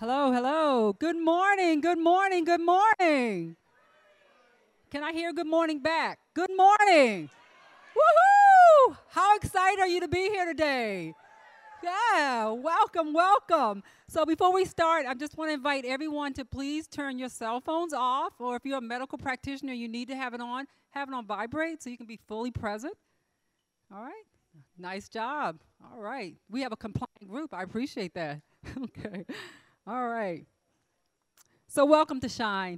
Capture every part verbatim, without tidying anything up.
Hello, hello. Good morning, good morning, good morning. Can I hear good morning back? Good morning. Woohoo! How excited are you to be here today? Yeah, welcome, welcome. So before we start, I just want to invite everyone to please turn your cell phones off, or if you're a medical practitioner, you need to have it on, have it on vibrate so you can be fully present. All right. Nice job. All right. We have a compliant group. I appreciate that. Okay. All right. So welcome to Shine.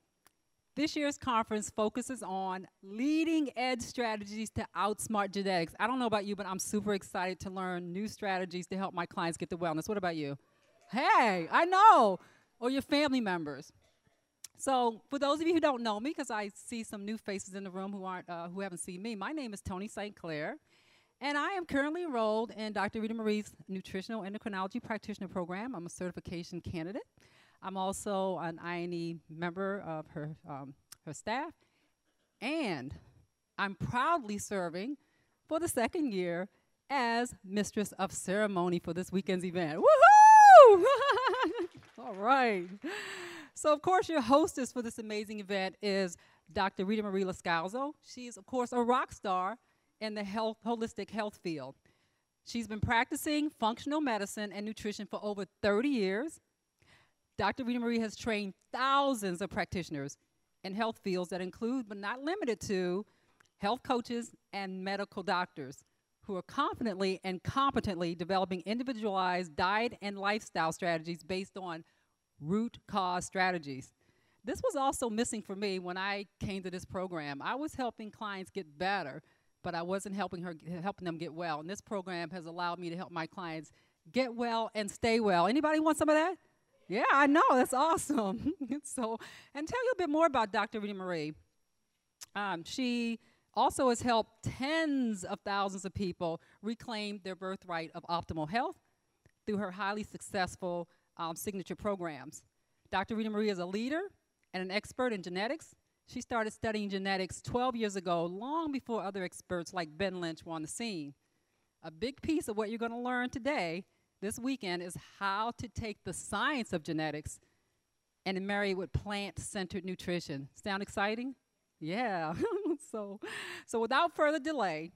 This year's conference focuses on leading edge strategies to outsmart genetics. I don't know about you, but I'm super excited to learn new strategies to help my clients get to wellness. What about you? Hey, I know. Or your family members. So for those of you who don't know me, because I see some new faces in the room who aren't, uh, who haven't seen me, my name is Tony Saint Clair, and I am currently enrolled in Doctor Rita Marie's Nutritional Endocrinology Practitioner Program. I'm a certification candidate. I'm also an I N E member of her, um, her staff, and I'm proudly serving for the second year as Mistress of Ceremony for this weekend's event. Woohoo! All right. So, of course, your hostess for this amazing event is Doctor Rita Marie Loscalzo. She's, of course, a rock star in the health, holistic health field. She's been practicing functional medicine and nutrition for over thirty years. Doctor Rita Marie has trained thousands of practitioners in health fields that include, but not limited to, health coaches and medical doctors who are confidently and competently developing individualized diet and lifestyle strategies based on root cause strategies. This was also missing for me when I came to this program. I was helping clients get better, but I wasn't helping her helping them get well. And this program has allowed me to help my clients get well and stay well. Anybody want some of that? Yeah, I know. That's awesome. So, and tell you a bit more about Doctor Rita Marie. Um, she also has helped tens of thousands of people reclaim their birthright of optimal health through her highly successful um, signature programs. Doctor Rita Marie is a leader and an expert in genetics. She started studying genetics twelve years ago, long before other experts like Ben Lynch were on the scene. A big piece of what you're going to learn today, this weekend, is how to take the science of genetics and marry it with plant-centered nutrition. Sound exciting? Yeah. so, so without further delay,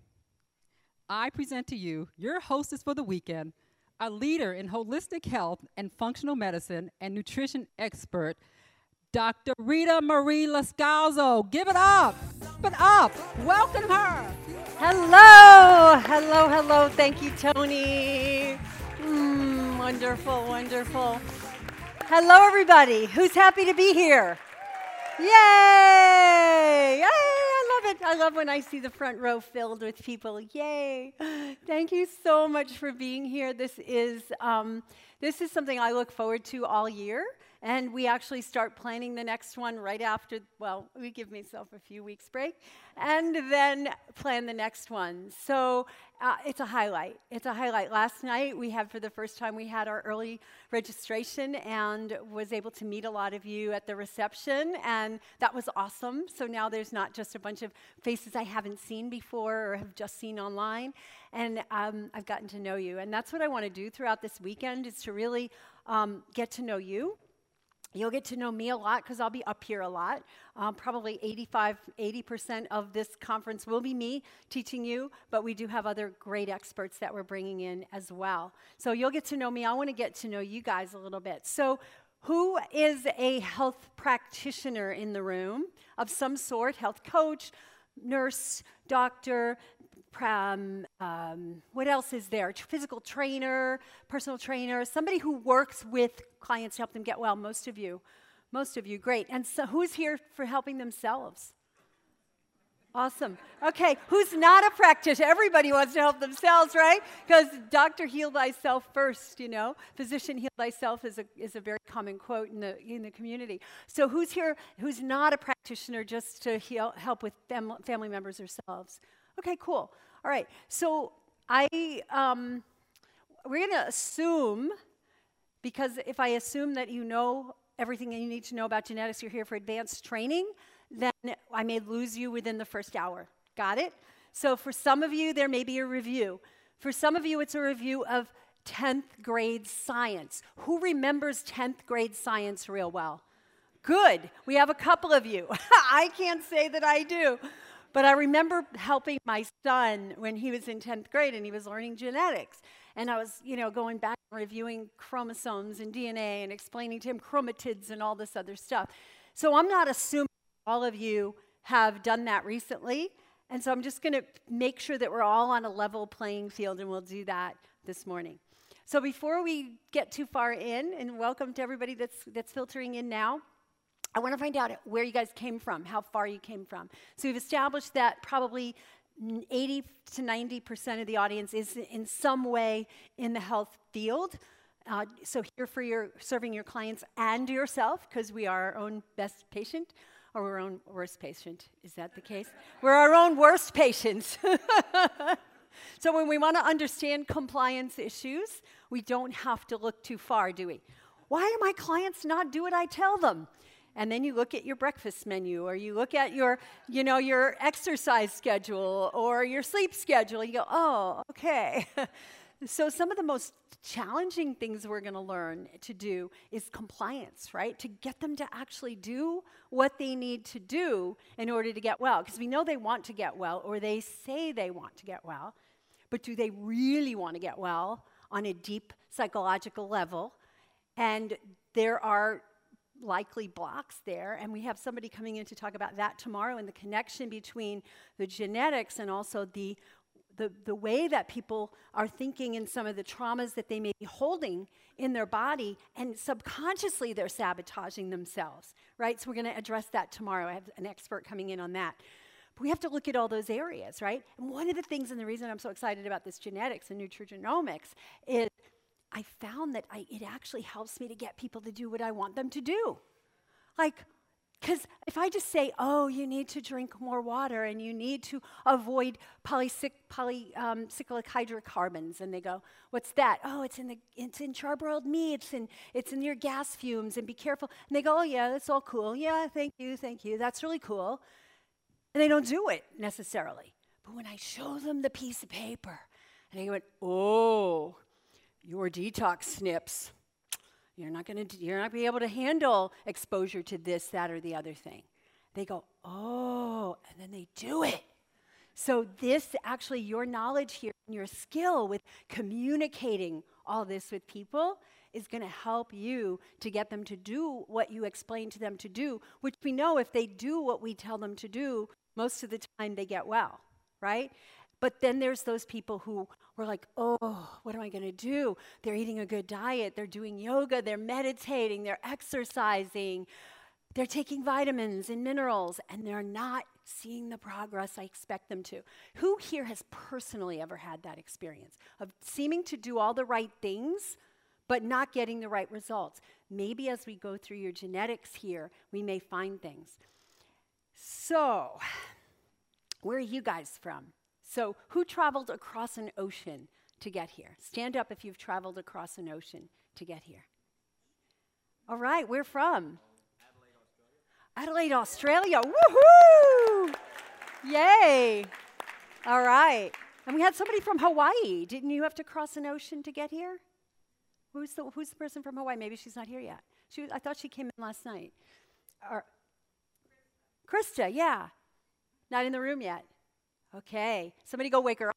I present to you your hostess for the weekend, a leader in holistic health and functional medicine and nutrition expert, Doctor Rita Marie Loscalzo. Give it up. Give it up. Welcome her. Hello. Hello, hello. Thank you, Tony. Mm, wonderful, wonderful. Hello, everybody. Who's happy to be here? Yay! Yay! I love it. I love when I see the front row filled with people. Yay! Thank you so much for being here. This is um, this is something I look forward to all year. And we actually start planning the next one right after, well, we give myself a few weeks break, and then plan the next one. So uh, it's a highlight. It's a highlight. Last night we had, for the first time, we had our early registration and was able to meet a lot of you at the reception, and that was awesome. So now there's not just a bunch of faces I haven't seen before or have just seen online, and um, I've gotten to know you. And that's what I want to do throughout this weekend, is to really um, get to know you. You'll get to know me a lot because I'll be up here a lot. Um, probably eighty-five, eighty percent of this conference will be me teaching you, but we do have other great experts that we're bringing in as well. So you'll get to know me. I want to get to know you guys a little bit. So who is a health practitioner in the room of some sort? Health coach, nurse, doctor, Um, um, what else is there? Physical trainer, personal trainer, somebody who works with clients to help them get well. Most of you, most of you, great. And so who's here for helping themselves? Awesome. Okay, who's not a practitioner? Everybody wants to help themselves, right? Because doctor, heal thyself first, you know. Physician, heal thyself is a, is a very common quote in the, in the community. So who's here who's not a practitioner, just to heal, help with fam family members themselves? Okay, cool. All right, so I, um, we're going to assume, because if I assume that you know everything that you need to know about genetics, you're here for advanced training, then I may lose you within the first hour. Got it? So for some of you, there may be a review. For some of you, it's a review of tenth grade science. Who remembers tenth grade science real well? Good. We have a couple of you. I can't say that I do. But I remember helping my son when he was in tenth grade and he was learning genetics. And I was, you know, going back and reviewing chromosomes and D N A and explaining to him chromatids and all this other stuff. So I'm not assuming all of you have done that recently. And so I'm just going to make sure that we're all on a level playing field, and we'll do that this morning. So before we get too far in, and welcome to everybody that's, that's filtering in now, I want to find out where you guys came from, how far you came from. So we've established that probably eighty to ninety percent of the audience is in some way in the health field. Uh, so here for your serving your clients and yourself, because we are our own best patient, or we're our own worst patient. Is that the case? We're our own worst patients. So when we want to understand compliance issues, we don't have to look too far, do we? Why do my clients not do what I tell them? And then you look at your breakfast menu, or you look at your, you know, your exercise schedule or your sleep schedule. You go, oh, okay. So some of the most challenging things we're going to learn to do is compliance, right? To get them to actually do what they need to do in order to get well. Because we know they want to get well, or they say they want to get well. But do they really want to get well on a deep psychological level? And there are likely blocks there, and we have somebody coming in to talk about that tomorrow, and the connection between the genetics and also the, the, the way that people are thinking in some of the traumas that they may be holding in their body, and subconsciously they're sabotaging themselves, right? So we're going to address that tomorrow. I have an expert coming in on that. But we have to look at all those areas, right? And one of the things, and the reason I'm so excited about this genetics and nutrigenomics, is I found that I, it actually helps me to get people to do what I want them to do. Like, because if I just say, oh, you need to drink more water and you need to avoid polycyc, poly, um, cyclic hydrocarbons, and they go, what's that? Oh, it's in the it's in charbroiled meat, it's in, it's in your gas fumes, and be careful. And they go, oh, yeah, that's all cool. Yeah, thank you, thank you. That's really cool. And they don't do it necessarily. But when I show them the piece of paper, and they go, oh, your detox snips, you're not going to, you're not going to be able to handle exposure to this, that, or the other thing. They go, oh, and then they do it. So this, actually, your knowledge here, and your skill with communicating all this with people is going to help you to get them to do what you explain to them to do, which we know if they do what we tell them to do, most of the time they get well, right? But then there's those people who were like, oh, what am I going to do? They're eating a good diet. They're doing yoga. They're meditating. They're exercising. They're taking vitamins and minerals, and they're not seeing the progress I expect them to. Who here has personally ever had that experience of seeming to do all the right things, but not getting the right results? Maybe as we go through your genetics here, we may find things. So, where are you guys from? So, who traveled across an ocean to get here? Stand up if you've traveled across an ocean to get here. All right, where from? Adelaide, Australia. Adelaide, Australia. Woohoo! Yay! All right. And we had somebody from Hawaii. Didn't you have to cross an ocean to get here? Who's the Who's the person from Hawaii? Maybe she's not here yet. She was, I thought she came in last night. Or, Krista, yeah. Not in the room yet. Okay. Somebody go wake her up.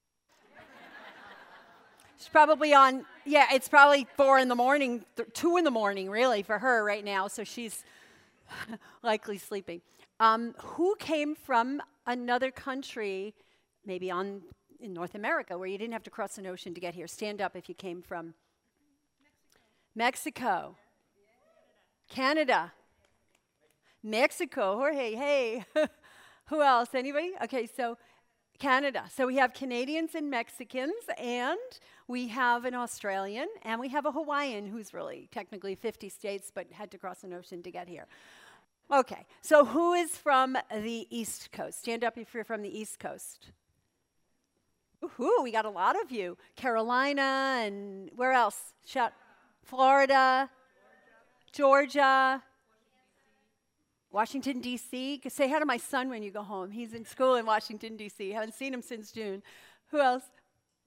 She's probably on, yeah, it's probably four in the morning, th- two in the morning, really, for her right now, so she's likely sleeping. Um, who came from another country, maybe on in North America, where you didn't have to cross an ocean to get here? Stand up if you came from Mexico. Mexico. Canada. Mexico. Jorge, hey. Who else? Anybody? Okay, so Canada. So we have Canadians and Mexicans, and we have an Australian, and we have a Hawaiian who's really technically fifty states, but had to cross an ocean to get here. Okay, so who is from the East Coast? Stand up if you're from the East Coast. Ooh, we got a lot of you. Carolina, and where else? Shout. Florida, Georgia, Georgia. Washington, D C Say hi to my son when you go home. He's in school in Washington, D C Haven't seen him since June. Who else?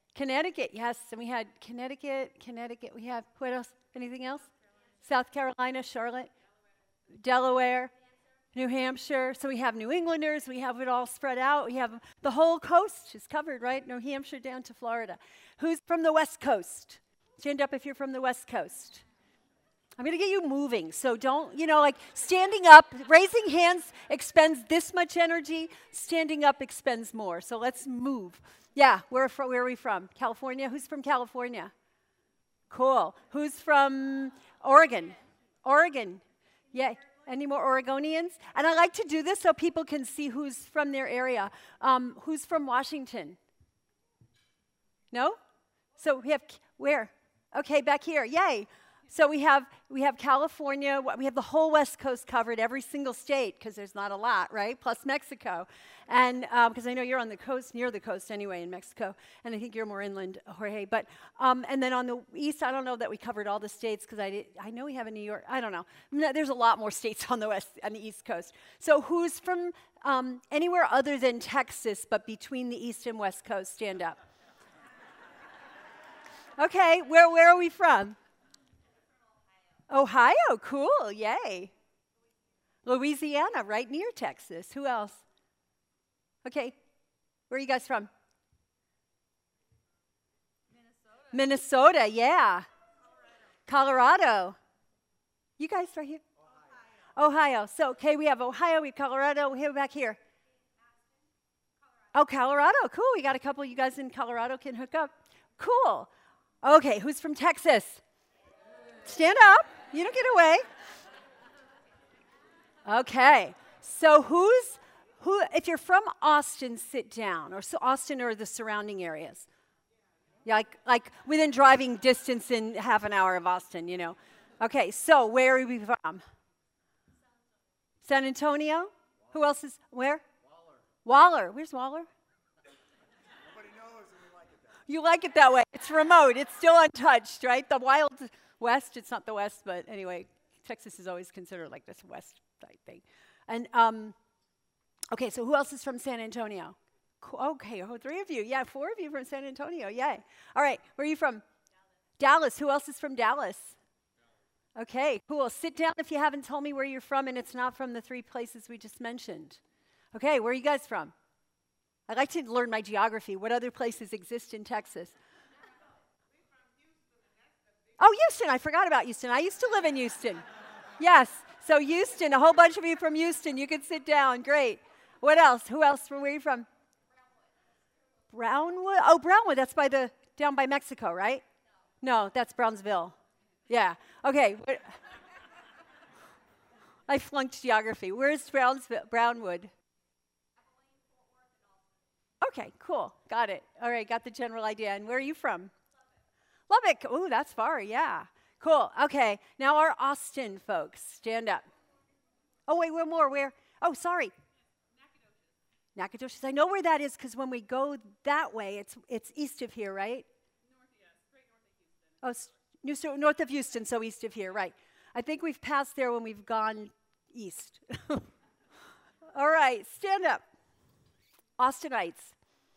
Connecticut, yes. And we had Connecticut, Connecticut. We have, what else? Anything else? South Carolina, Charlotte, Delaware, New Hampshire. So we have New Englanders. We have it all spread out. We have the whole coast is covered, right? New Hampshire down to Florida. Who's from the West Coast? Stand up if you're from the West Coast. I'm going to get you moving. So don't, you know, like standing up, raising hands expends this much energy. Standing up expends more. So let's move. Yeah, where, fr- where are we from? California? Who's from California? Cool. Who's from Oregon? Oregon. Yeah. Any more Oregonians? And I like to do this so people can see who's from their area. Um, who's from Washington? No? So we have, where? Okay, back here. Yay. So we have we have California, we have the whole West Coast covered, every single state, because there's not a lot, right? Plus Mexico. And because um, I know you're on the coast, near the coast anyway in Mexico, and I think you're more inland, Jorge. But um, and then on the east, I don't know that we covered all the states, because I did, I know we have in New York, I don't know. No, there's a lot more states on the west, on the East Coast. So who's from um, anywhere other than Texas, but between the East and West Coast? Stand up. Okay, where where are we from? Ohio, cool, yay. Louisiana, right near Texas. Who else? Okay, where are you guys from? Minnesota. Minnesota, yeah. Colorado. Colorado. You guys right here? Ohio. Ohio. So, okay, we have Ohio, we have Colorado, we have back here. Oh, Colorado, cool. We got a couple of you guys in Colorado can hook up. Cool. Okay, who's from Texas? Stand up. You don't get away. Okay. So who's, who, if you're from Austin, sit down. Or so Austin or the surrounding areas. Yeah, like, like within driving distance in half an hour of Austin, you know. Okay, so where are we from? San Antonio? Who else is, where? Waller. Waller. Where's Waller? Nobody knows and we like it that way. You like it that way. It's remote. It's still untouched, right? The wild West, it's not the West, but anyway, Texas is always considered like this West type thing. And, um, okay, so who else is from San Antonio? Co- okay, oh, three of you. Yeah, four of you from San Antonio. Yay. All right, where are you from? Dallas. Dallas. Who else is from Dallas? Okay, cool. Sit down if you haven't told me where you're from and it's not from the three places we just mentioned. Okay, where are you guys from? I like to learn my geography. What other places exist in Texas? Oh, Houston. I forgot about Houston. I used to live in Houston. Yes. So Houston, a whole bunch of you from Houston. You can sit down. Great. What else? Who else? From where are you from? Brownwood. Brownwood. Oh, Brownwood. That's by the, down by Mexico, right? No, that's Brownsville. Yeah. Okay. I flunked geography. Where's Brownsville? Brownwood? Okay, cool. Got it. All right, got the general idea. And where are you from? Lubbock. Oh, that's far, yeah. Cool. Okay, now our Austin folks, stand up. Oh, wait, one more. Where? Oh, sorry. Nacogdoches. Nacogdoches. I know where that is because when we go that way, it's it's east of here, right? North, yes, straight north of Houston. Oh, s- north of Houston, so east of here, right. I think we've passed there when we've gone east. All right, stand up. Austinites.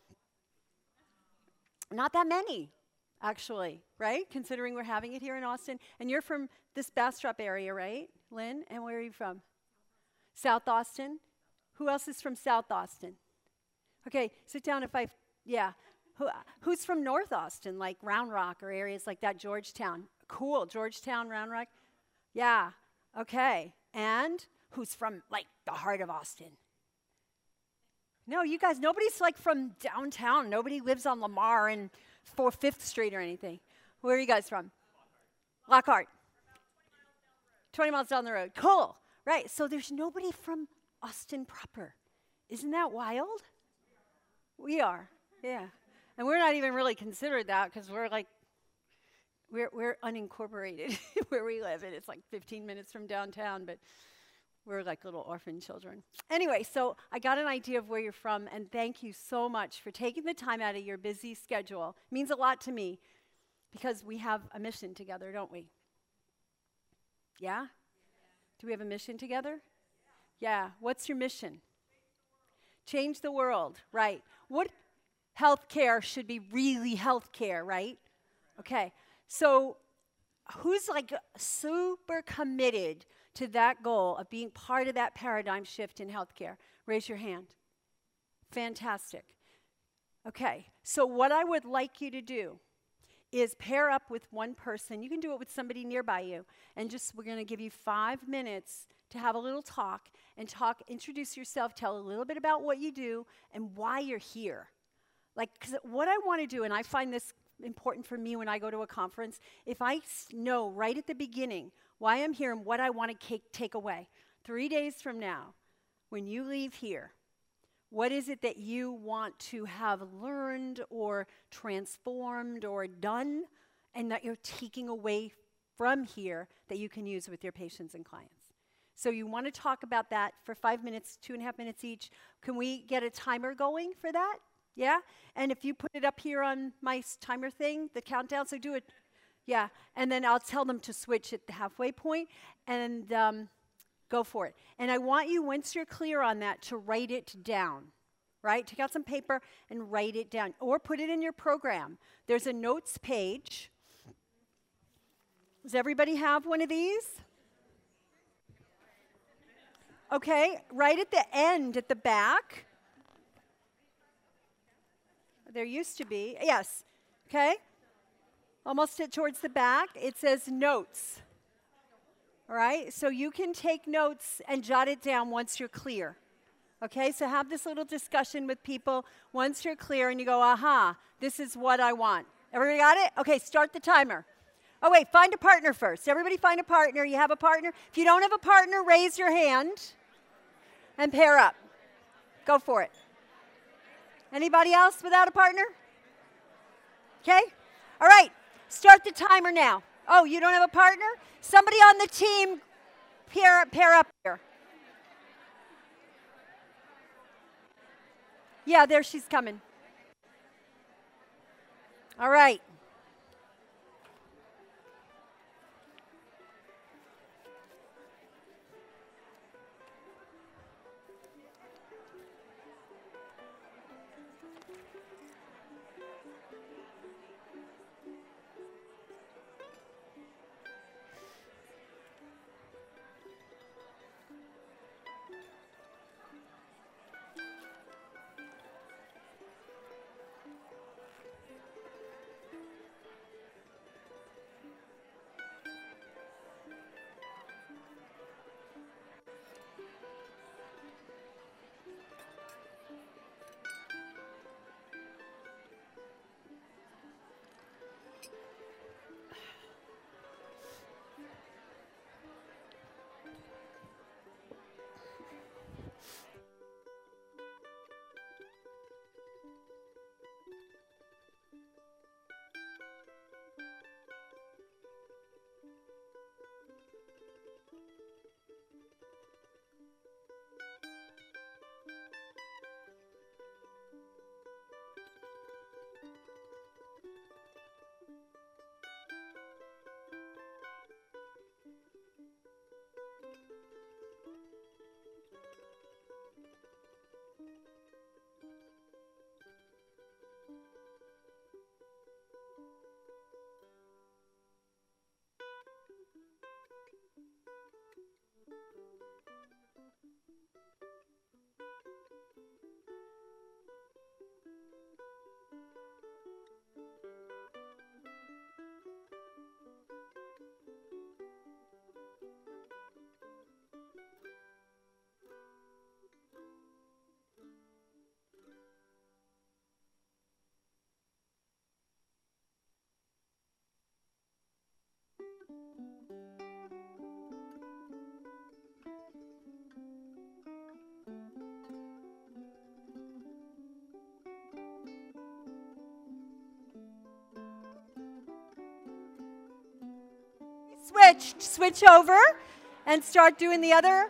Not that many. Actually, right? Considering we're having it here in Austin. And you're from this Bastrop area, right, Lynn? And where are you from? South Austin. Who else is from South Austin? Okay, sit down if I, yeah. Who, who's from North Austin, like Round Rock or areas like that, Georgetown? Cool, Georgetown, Round Rock. Yeah, okay. And who's from, like, the heart of Austin? No, you guys, nobody's, like, from downtown. Nobody lives on Lamar and for Fifth Street or anything. Where are you guys from? Lockhart. twenty miles down the road. Cool. Right. So there's nobody from Austin proper. Isn't that wild? We are. Yeah. And we're not even really considered that because we're like, we're we're unincorporated where we live. And it's like fifteen minutes from downtown, but we're like little orphan children. Anyway, so I got an idea of where you're from, and thank you so much for taking the time out of your busy schedule. It means a lot to me because we have a mission together, don't we? Yeah? Do we have a mission together? Yeah. What's your mission? Change the world, right. What? healthcare should be really healthcare, right? Okay. So who's like super committed to that goal of being part of that paradigm shift in healthcare? Raise your hand. Fantastic. Okay. So what I would like you to do is pair up with one person. You can do it with somebody nearby you. And just, we're going to give you five minutes to have a little talk and talk, introduce yourself, tell a little bit about what you do and why you're here. Like, because what I want to do, and I find this important for me when I go to a conference, if I s- know right at the beginning why I'm here and what I want to take, take away, three days from now, when you leave here, what is it that you want to have learned or transformed or done and that you're taking away from here that you can use with your patients and clients? So you want to talk about that for five minutes, two and a half minutes each. Can we get a timer going for that? Yeah? And if you put it up here on my s- timer thing, the countdown, so do it. Yeah. And then I'll tell them to switch at the halfway point and um, go for it. And I want you, once you're clear on that, to write it down, right? Take out some paper and write it down or put it in your program. There's a notes page. Does everybody have one of these? Okay, right at the end, at the back. There used to be, yes, okay? Almost it towards the back, it says notes. All right, so you can take notes and jot it down once you're clear. Okay, so have this little discussion with people once you're clear and you go, aha, this is what I want. Everybody got it? Okay, start the timer. Oh, wait, find a partner first. Everybody find a partner. You have a partner? If you don't have a partner, raise your hand and pair up. Go for it. Anybody else without a partner? Okay? All right, start the timer now. Oh, you don't have a partner? Somebody on the team pair, pair up here. Yeah, there she's coming. All right. Switch, switch over and start doing the other.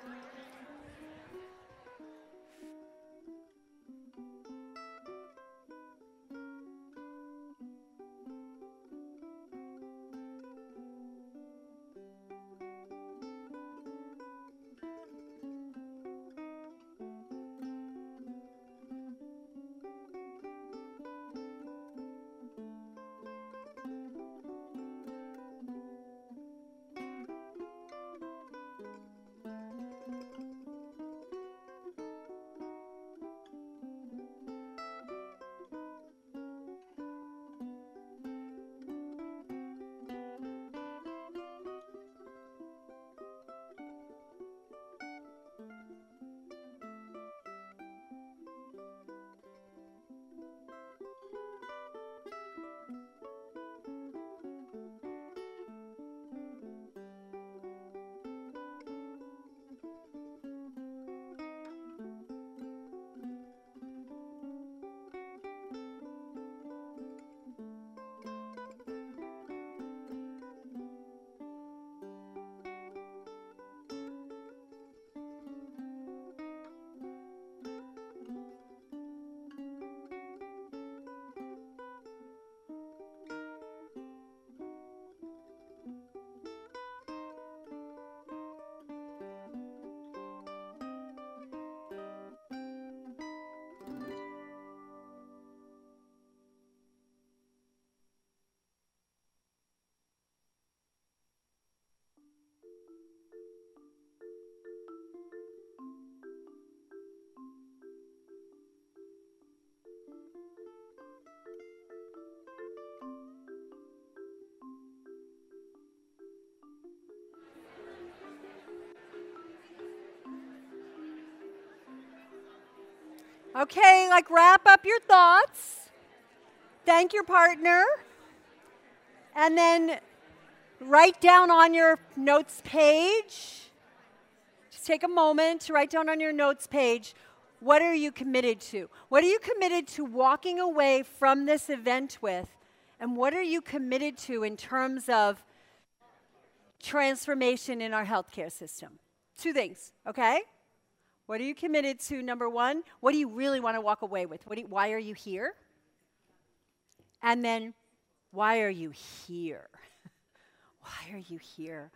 Okay, like wrap up your thoughts. Thank your partner. And then write down on your notes page. Just take a moment to write down on your notes page, what are you committed to? What are you committed to walking away from this event with? And what are you committed to in terms of transformation in our healthcare system? Two things, okay? What are you committed to, number one? What do you really want to walk away with? What do you, why are you here? And then, why are you here? Why are you here?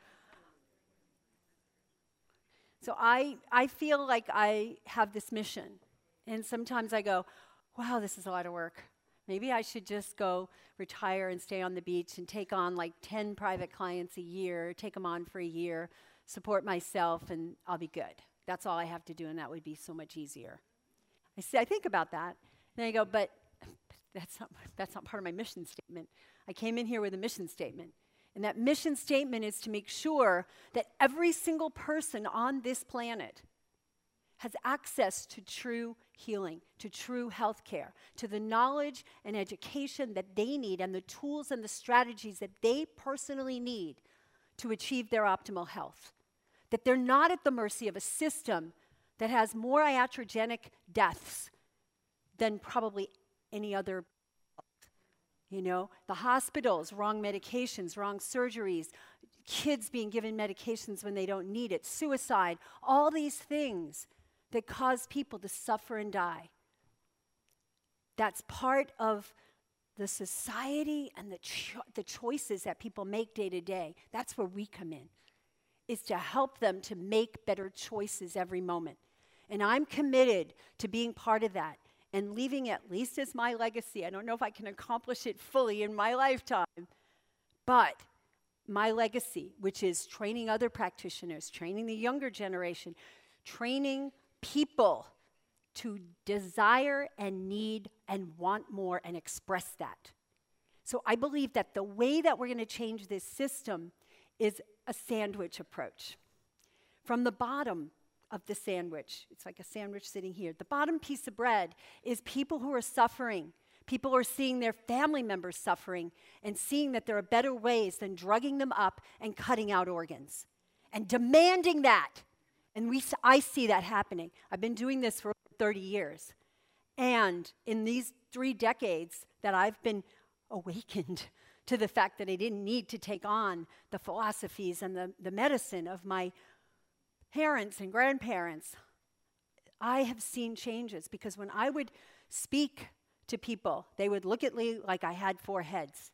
So I, I feel like I have this mission. And sometimes I go, wow, this is a lot of work. Maybe I should just go retire and stay on the beach and take on like ten private clients a year, take them on for a year, support myself, and I'll be good. That's all I have to do, and that would be so much easier. I see, I think about that, and I go, but that's not, that's not part of my mission statement. I came in here with a mission statement, and that mission statement is to make sure that every single person on this planet has access to true healing, to true health care, to the knowledge and education that they need and the tools and the strategies that they personally need to achieve their optimal health. That they're not at the mercy of a system that has more iatrogenic deaths than probably any other. You know, the hospitals, wrong medications, wrong surgeries, kids being given medications when they don't need it, suicide, all these things that cause people to suffer and die. That's part of the society and the, cho- the choices that people make day to day. That's where we come in, is to help them to make better choices every moment. And I'm committed to being part of that and leaving at least as my legacy. I don't know if I can accomplish it fully in my lifetime, but my legacy, which is training other practitioners, training the younger generation, training people to desire and need and want more and express that. So I believe that the way that we're going to change this system is a sandwich approach. From the bottom of the sandwich, it's like a sandwich sitting here. The bottom piece of bread is people who are suffering. People who are seeing their family members suffering and seeing that there are better ways than drugging them up and cutting out organs and demanding that. And we, I see that happening. I've been doing this for thirty years. And in these three decades that I've been awakened to the fact that I didn't need to take on the philosophies and the, the medicine of my parents and grandparents, I have seen changes. Because when I would speak to people, they would look at me like I had four heads.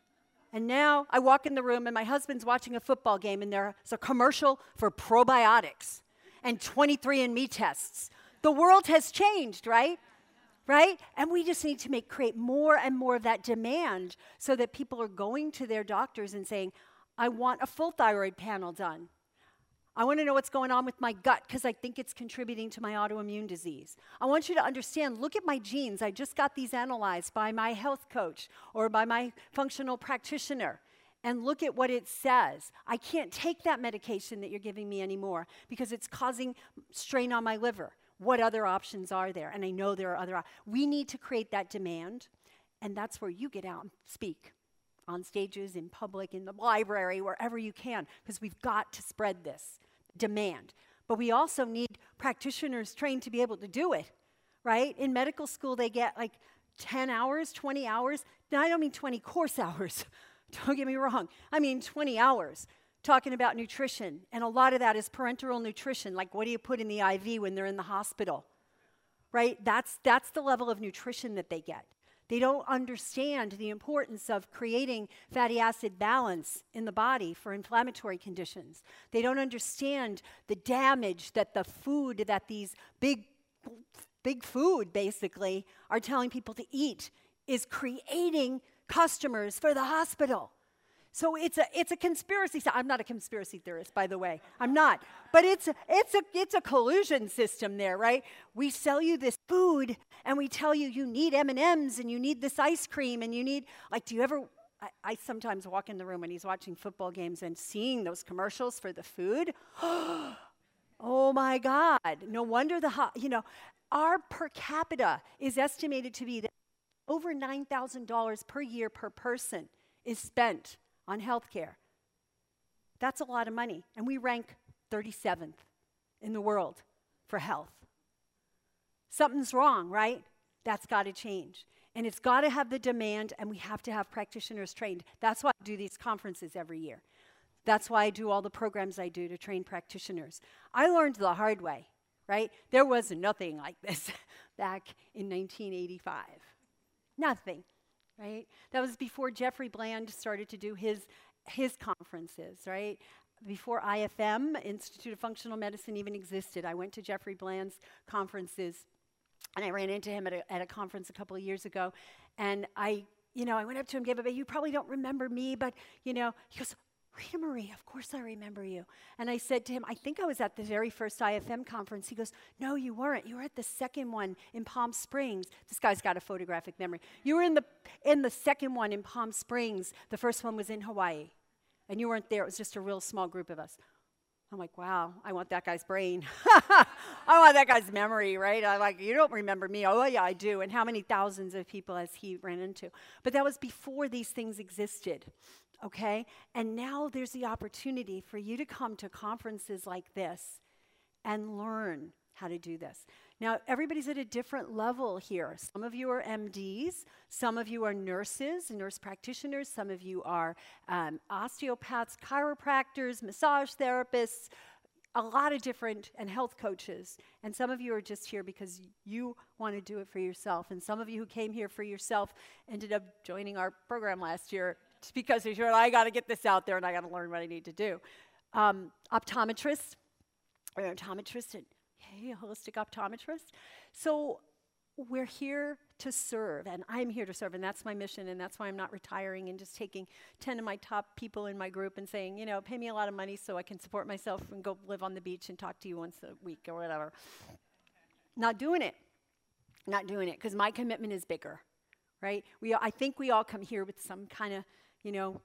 And now I walk in the room and my husband's watching a football game and there's a commercial for probiotics and twenty-three and me tests. The world has changed, right? Right? And we just need to make create more and more of that demand so that people are going to their doctors and saying, I want a full thyroid panel done. I want to know what's going on with my gut because I think it's contributing to my autoimmune disease. I want you to understand, look at my genes. I just got these analyzed by my health coach or by my functional practitioner. And look at what it says. I can't take that medication that you're giving me anymore because it's causing strain on my liver. What other options are there? And I know there are other options. We need to create that demand, and that's where you get out and speak on stages, in public, in the library, wherever you can, because we've got to spread this demand. But we also need practitioners trained to be able to do it, right? In medical school, they get like ten hours, twenty hours. Now, I don't mean twenty course hours. Don't get me wrong. I mean twenty hours talking about nutrition. And a lot of that is parenteral nutrition, like what do you put in the I V when they're in the hospital, right? That's, that's the level of nutrition that they get. They don't understand the importance of creating fatty acid balance in the body for inflammatory conditions. They don't understand the damage that the food, that these big, big food basically are telling people to eat is creating customers for the hospital. So it's a it's a conspiracy. I'm not a conspiracy theorist, by the way. I'm not. But it's a, it's a it's a collusion system there, right? We sell you this food and we tell you you need M and M's and you need this ice cream and you need, like, do you ever, I, I sometimes walk in the room when he's watching football games and seeing those commercials for the food. Oh my God. No wonder the, hot, you know, Our per capita is estimated to be that over nine thousand dollars per year per person is spent on healthcare. That's a lot of money. And we rank thirty-seventh in the world for health. Something's wrong, right? That's got to change. And it's got to have the demand, and we have to have practitioners trained. That's why I do these conferences every year. That's why I do all the programs I do to train practitioners. I learned the hard way, right? There was nothing like this back in nineteen eighty-five. Nothing, right? That was before Jeffrey Bland started to do his, his conferences, right? Before I F M, Institute of Functional Medicine, even existed. I went to Jeffrey Bland's conferences, and I ran into him at a, at a conference a couple of years ago, and I, you know, I went up to him, gave a, you probably don't remember me, but, you know, he goes, Rita Marie, of course I remember you. And I said to him, I think I was at the very first I F M conference. He goes, no, you weren't. You were at the second one in Palm Springs. This guy's got a photographic memory. You were in the in the second one in Palm Springs. The first one was in Hawaii. And you weren't there. It was just a real small group of us. I'm like, wow, I want that guy's brain. I want that guy's memory, right? I like, you don't remember me. Oh, yeah, I do. And how many thousands of people has he ran into? But that was before these things existed. Okay? And now there's the opportunity for you to come to conferences like this and learn how to do this. Now, everybody's at a different level here. Some of you are M Ds, some of you are nurses, nurse practitioners, some of you are um, osteopaths, chiropractors, massage therapists, a lot of different, and health coaches. And some of you are just here because you want to do it for yourself. And some of you who came here for yourself ended up joining our program last year just because you're sure, I got to get this out there and I got to learn what I need to do. Um, optometrists, or optometrist, and hey, a holistic optometrist. So we're here to serve, and I'm here to serve, and that's my mission, and that's why I'm not retiring and just taking ten of my top people in my group and saying, you know, pay me a lot of money so I can support myself and go live on the beach and talk to you once a week or whatever. Not doing it. Not doing it, because my commitment is bigger, right? We, I think we all come here with some kind of, you know,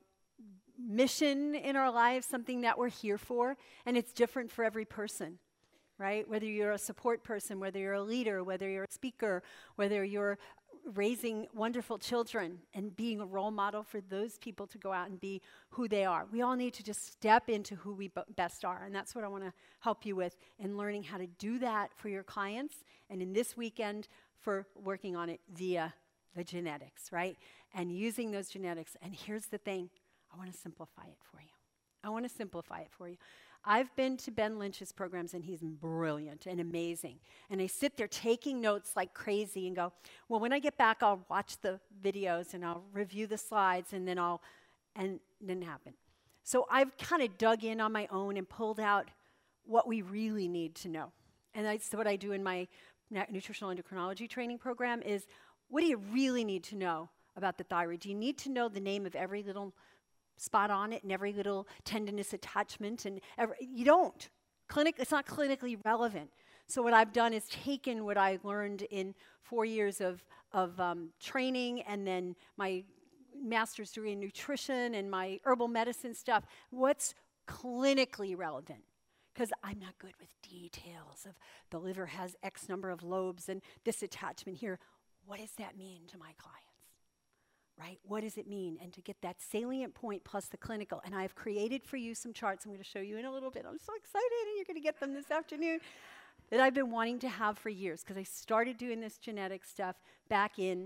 mission in our lives, something that we're here for, and it's different for every person. Right? Whether you're a support person, whether you're a leader, whether you're a speaker, whether you're raising wonderful children and being a role model for those people to go out and be who they are. We all need to just step into who we b- best are. And that's what I want to help you with in learning how to do that for your clients. And in this weekend, for working on it via the genetics, right? And using those genetics. And here's the thing. I want to simplify it for you. I want to simplify it for you. I've been to Ben Lynch's programs, and he's brilliant and amazing. And I sit there taking notes like crazy and go, well, when I get back, I'll watch the videos and I'll review the slides, and then I'll, and it didn't happen. So I've kind of dug in on my own and pulled out what we really need to know. And that's what I do in my nutritional endocrinology training program is, what do you really need to know about the thyroid? Do you need to know the name of every little spot on it and every little tendinous attachment? And every, you don't. Clinic, it's not clinically relevant. So what I've done is taken what I learned in four years of, of um, training, and then my master's degree in nutrition and my herbal medicine stuff. What's clinically relevant? Because I'm not good with details of the liver has X number of lobes and this attachment here. What does that mean to my clients? Right? What does it mean? And to get that salient point plus the clinical. And I've created for you some charts I'm going to show you in a little bit. I'm so excited, and you're going to get them this afternoon, that I've been wanting to have for years, because I started doing this genetic stuff back in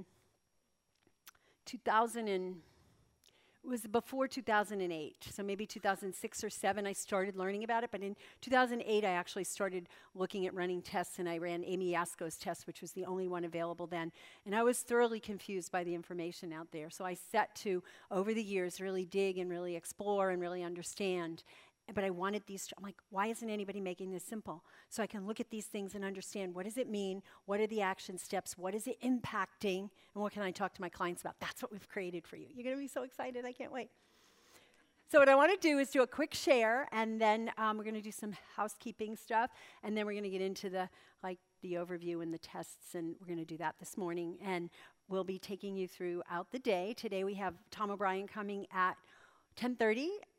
two thousand, and it was before two thousand eight. So maybe two thousand six or seven I started learning about it. But in two thousand eight, I actually started looking at running tests, and I ran Amy Yasko's test, which was the only one available then. And I was thoroughly confused by the information out there. So I set to, over the years, really dig and really explore and really understand. But I wanted these, I'm like, why isn't anybody making this simple? So I can look at these things and understand, what does it mean? What are the action steps? What is it impacting? And what can I talk to my clients about? That's what we've created for you. You're going to be so excited. I can't wait. So what I want to do is do a quick share, and then um, we're going to do some housekeeping stuff, and then we're going to get into the, like, the overview and the tests, and we're going to do that this morning. And we'll be taking you throughout the day. Today we have Tom O'Brien coming at ten thirty.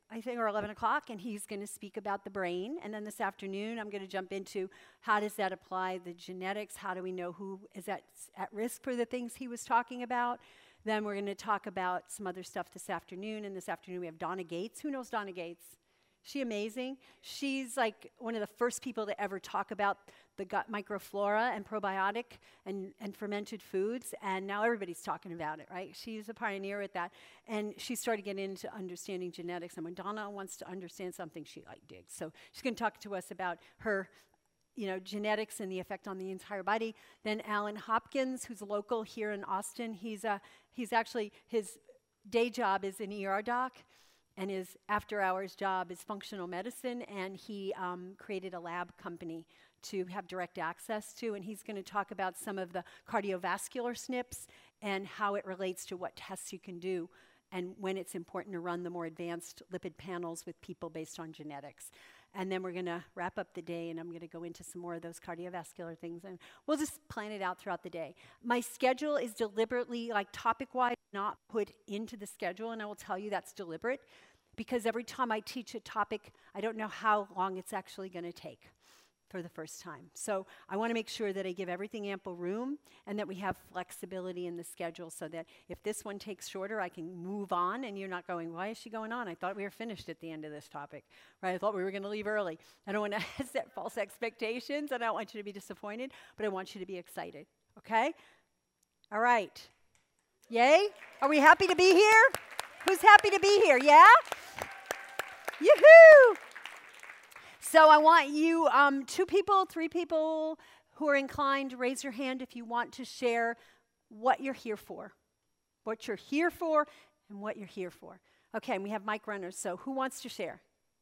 I think, or eleven o'clock, and he's going to speak about the brain. And then this afternoon, I'm going to jump into how does that apply the genetics? How do we know who is at, at risk for the things he was talking about? Then we're going to talk about some other stuff this afternoon. And this afternoon, we have Donna Gates. Who knows Donna Gates? She amazing. She's like one of the first people to ever talk about the gut microflora and probiotic and, and fermented foods, and now everybody's talking about it, right? She's a pioneer at that, and she started getting into understanding genetics, and when Donna wants to understand something, she like digs. So she's going to talk to us about her, you know, genetics and the effect on the entire body. Then Alan Hopkins, who's local here in Austin, he's a, he's actually, his day job is an E R doc, and his after-hours job is functional medicine, and he um, created a lab company to have direct access to, and he's going to talk about some of the cardiovascular S N Ps and how it relates to what tests you can do and when it's important to run the more advanced lipid panels with people based on genetics. And then we're going to wrap up the day, and I'm going to go into some more of those cardiovascular things, and we'll just plan it out throughout the day. My schedule is deliberately, like topic-wise, not put into the schedule, and I will tell you that's deliberate, because every time I teach a topic, I don't know how long it's actually going to take for the first time. So I want to make sure that I give everything ample room and that we have flexibility in the schedule so that if this one takes shorter, I can move on and you're not going, why is she going on? I thought we were finished at the end of this topic, right? I thought we were going to leave early. I don't want to set false expectations, and I don't want you to be disappointed, but I want you to be excited, okay? All right. Yay? Are we happy to be here? Who's happy to be here? Yeah? Yoo-hoo! So I want you, um, two people, three people who are inclined, raise your hand if you want to share what you're here for. What you're here for and what you're here for. Okay, and we have mic runners, so who wants to share?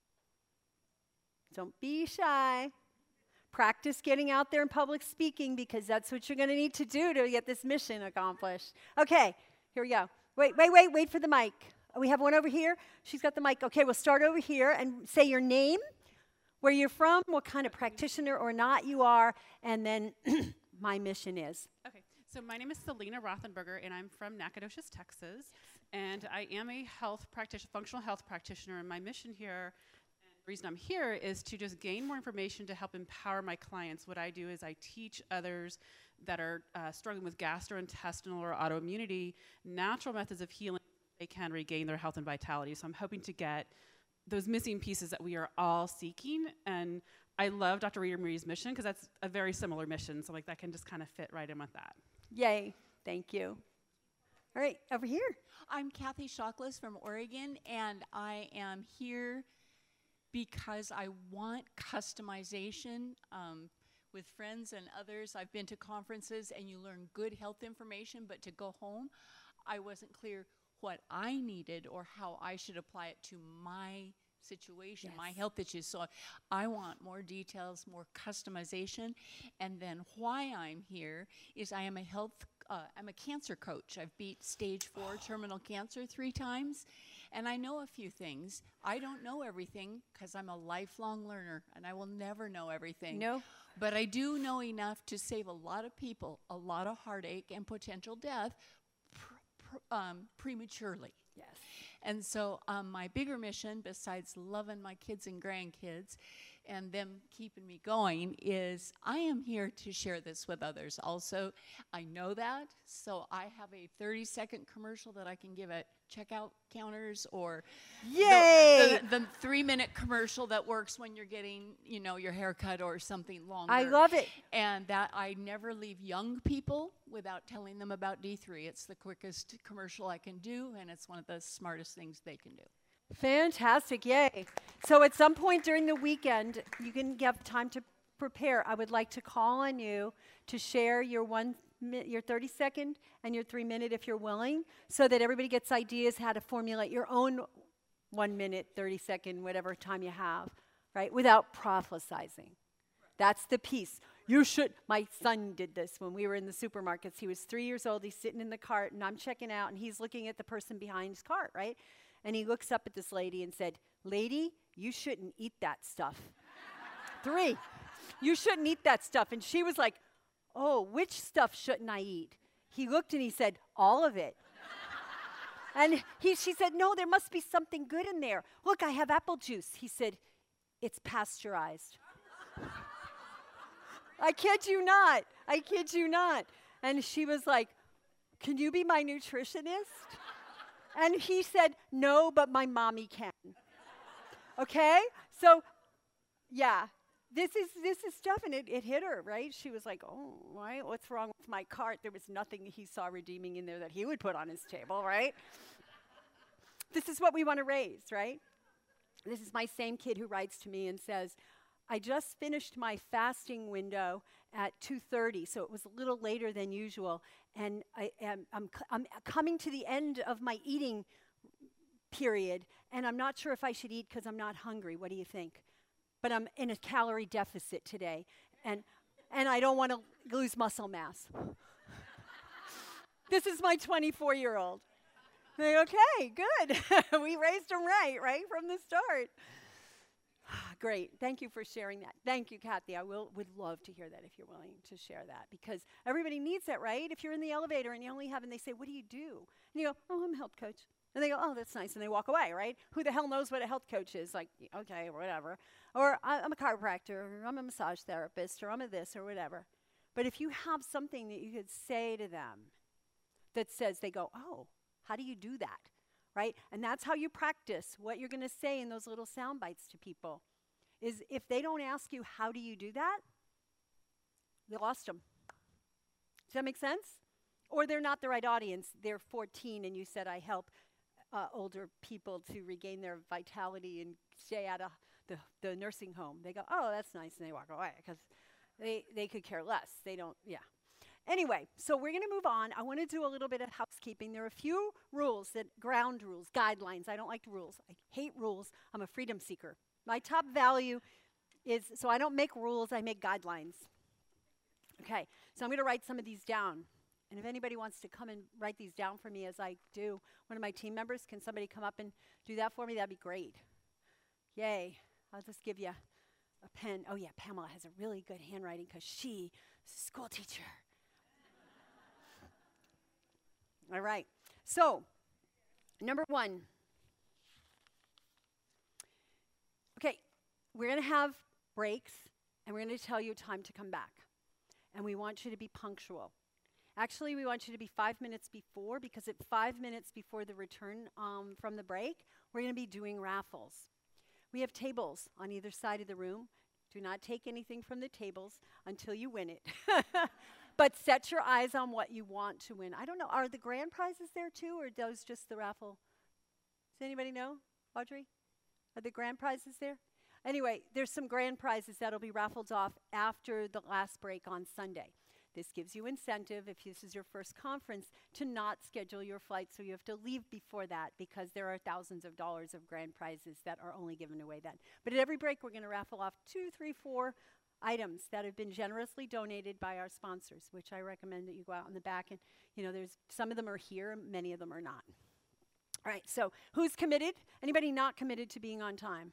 Don't be shy. Practice getting out there in public speaking, because that's what you're going to need to do to get this mission accomplished. Okay, here we go. Wait, wait, wait, wait for the mic. We have one over here. She's got the mic. Okay, we'll start over here and say your name, where you're from, what kind of practitioner or not you are, and then my mission is. Okay, so my name is Selena Rothenberger, and I'm from Nacogdoches, Texas, and I am a health practitioner, functional health practitioner, and my mission here, and the reason I'm here, is to just gain more information to help empower my clients. What I do is I teach others that are uh, struggling with gastrointestinal or autoimmunity natural methods of healing so they can regain their health and vitality. So I'm hoping to get those missing pieces that we are all seeking, and I love Doctor Rita Marie's mission because that's a very similar mission, so like that can just kind of fit right in with that. Yay, thank you. All right, over here. I'm Kathy Shockless from Oregon, and I am here because I want customization um, with friends and others. I've been to conferences and you learn good health information, but to go home, I wasn't clear what I needed or how I should apply it to my situation, yes. my health issues. So I want more details, more customization. And then why I'm here is I am a health, uh, I'm a cancer coach. I've beat stage four terminal cancer three times. And I know a few things. I don't know everything because I'm a lifelong learner and I will never know everything. No. But I do know enough to save a lot of people, a lot of heartache and potential death Um, prematurely. Yes. And so um, my bigger mission, besides loving my kids and grandkids and them keeping me going, is I am here to share this with others. Also, I know that, so I have a thirty second commercial that I can give at checkout counters, or Yay! the, the, the three minute commercial that works when you're getting, you know, your hair cut or something longer. I love it. And that I never leave young people without telling them about D three. It's the quickest commercial I can do, and it's one of the smartest things they can do. Fantastic, yay. So at some point during the weekend, you can have time to prepare. I would like to call on you to share your one, your thirty second and your three minute if you're willing, so that everybody gets ideas how to formulate your own one minute, thirty second, whatever time you have, right, without prophesizing. That's the piece. You should, my son did this when we were in the supermarkets. He was three years old, he's sitting in the cart, and I'm checking out, and he's looking at the person behind his cart, right? And he looks up at this lady and said, "Lady, you shouldn't eat that stuff." Three, you shouldn't eat that stuff. And she was like, "Oh, which stuff shouldn't I eat?" He looked and he said, "All of it." And he, she said, no, there must be something good in there. Look, I have apple juice. He said, it's pasteurized. I kid you not. I kid you not. And she was like, can you be my nutritionist? And he said, no, but my mommy can. Okay? So, yeah. This is this is stuff, and it, it hit her, right? She was like, oh, right, what's wrong with my cart? There was nothing he saw redeeming in there that he would put on his table, right? This is what we want to raise, right? This is my same kid who writes to me and says, I just finished my fasting window at two thirty, so it was a little later than usual, and I am, I'm, c- I'm coming to the end of my eating period, and I'm not sure if I should eat because I'm not hungry. What do you think? But I'm in a calorie deficit today, and and I don't want to lose muscle mass. This is my twenty-four-year-old. Like, okay, good. We raised him right, right from the start. Great. Thank you for sharing that. Thank you, Kathy. I will would love to hear that if you're willing to share that, because everybody needs that, right? If you're in the elevator and you only have, and they say, what do you do? And you go, oh, I'm a health coach. And they go, oh, that's nice. And they walk away, right? Who the hell knows what a health coach is? Like, okay, whatever. Or I, I'm a chiropractor, or I'm a massage therapist, or I'm a this, or whatever. But if you have something that you could say to them that says, they go, oh, how do you do that? Right? And that's how you practice what you're going to say in those little sound bites to people. Is if they don't ask you, how do you do that? You lost them. Does that make sense? Or they're not the right audience. They're fourteen, and you said, I help Uh, older people to regain their vitality and stay out of the, the nursing home. They go, oh, that's nice, and they walk away because they, they could care less. They don't, yeah. Anyway, so we're going to move on. I want to do a little bit of housekeeping. There are a few rules, that ground rules, guidelines. I don't like rules. I hate rules. I'm a freedom seeker. My top value is, so I don't make rules, I make guidelines. Okay, so I'm going to write some of these down. And if anybody wants to come and write these down for me as I do, one of my team members, can somebody come up and do that for me? That'd be great. Yay. I'll just give you a pen. Oh, yeah, Pamela has a really good handwriting because she is a school teacher. All right. So, number one. Okay, we're going to have breaks, and we're going to tell you time to come back. And we want you to be punctual. Actually, we want you to be five minutes before, because at five minutes before the return um, from the break, we're going to be doing raffles. We have tables on either side of the room. Do not take anything from the tables until you win it. But set your eyes on what you want to win. I don't know, are the grand prizes there too, or those just the raffle? Does anybody know, Audrey? Are the grand prizes there? Anyway, there's some grand prizes that'll be raffled off after the last break on Sunday. This gives you incentive, if this is your first conference, to not schedule your flight so you have to leave before that, because there are thousands of dollars of grand prizes that are only given away then. But at every break, we're going to raffle off two, three, four items that have been generously donated by our sponsors, which I recommend that you go out in the back. And, you know, there's some of them are here, many of them are not. All right, so who's committed? Anybody not committed to being on time?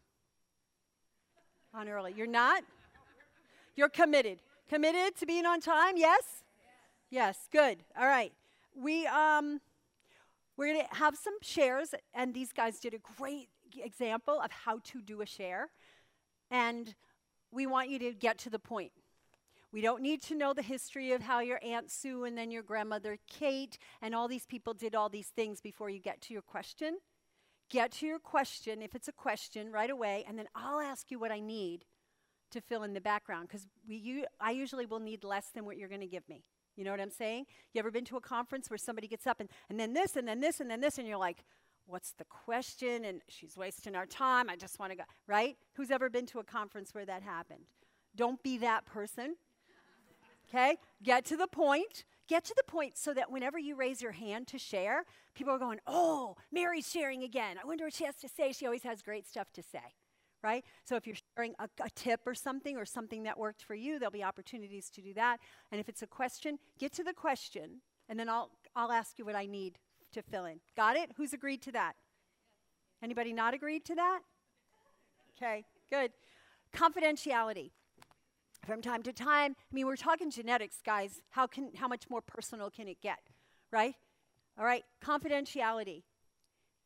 On early. You're not? You're committed. Committed to being on time? Yes? Yes, good. All right. We, um, we're going to have some shares, and these guys did a great example of how to do a share. And we want you to get to the point. We don't need to know the history of how your Aunt Sue and then your grandmother Kate and all these people did all these things before you get to your question. Get to your question, if it's a question, right away, and then I'll ask you what I need to fill in the background, because we, u- I usually will need less than what you're going to give me. You know what I'm saying? You ever been to a conference where somebody gets up and, and then this and then this and then this, and you're like, what's the question? And she's wasting our time. I just want to go, right? Who's ever been to a conference where that happened? Don't be that person. Okay? Get to the point. Get to the point so that whenever you raise your hand to share, people are going, oh, Mary's sharing again. I wonder what she has to say. She always has great stuff to say, right? So if you're sharing a, a tip or something or something that worked for you, there'll be opportunities to do that. And if it's a question, get to the question, and then I'll, I'll ask you what I need to fill in. Got it? Who's agreed to that? Anybody not agreed to that? Okay, good. Confidentiality. From time to time, I mean, we're talking genetics, guys. How can, how much more personal can it get, right? All right, confidentiality.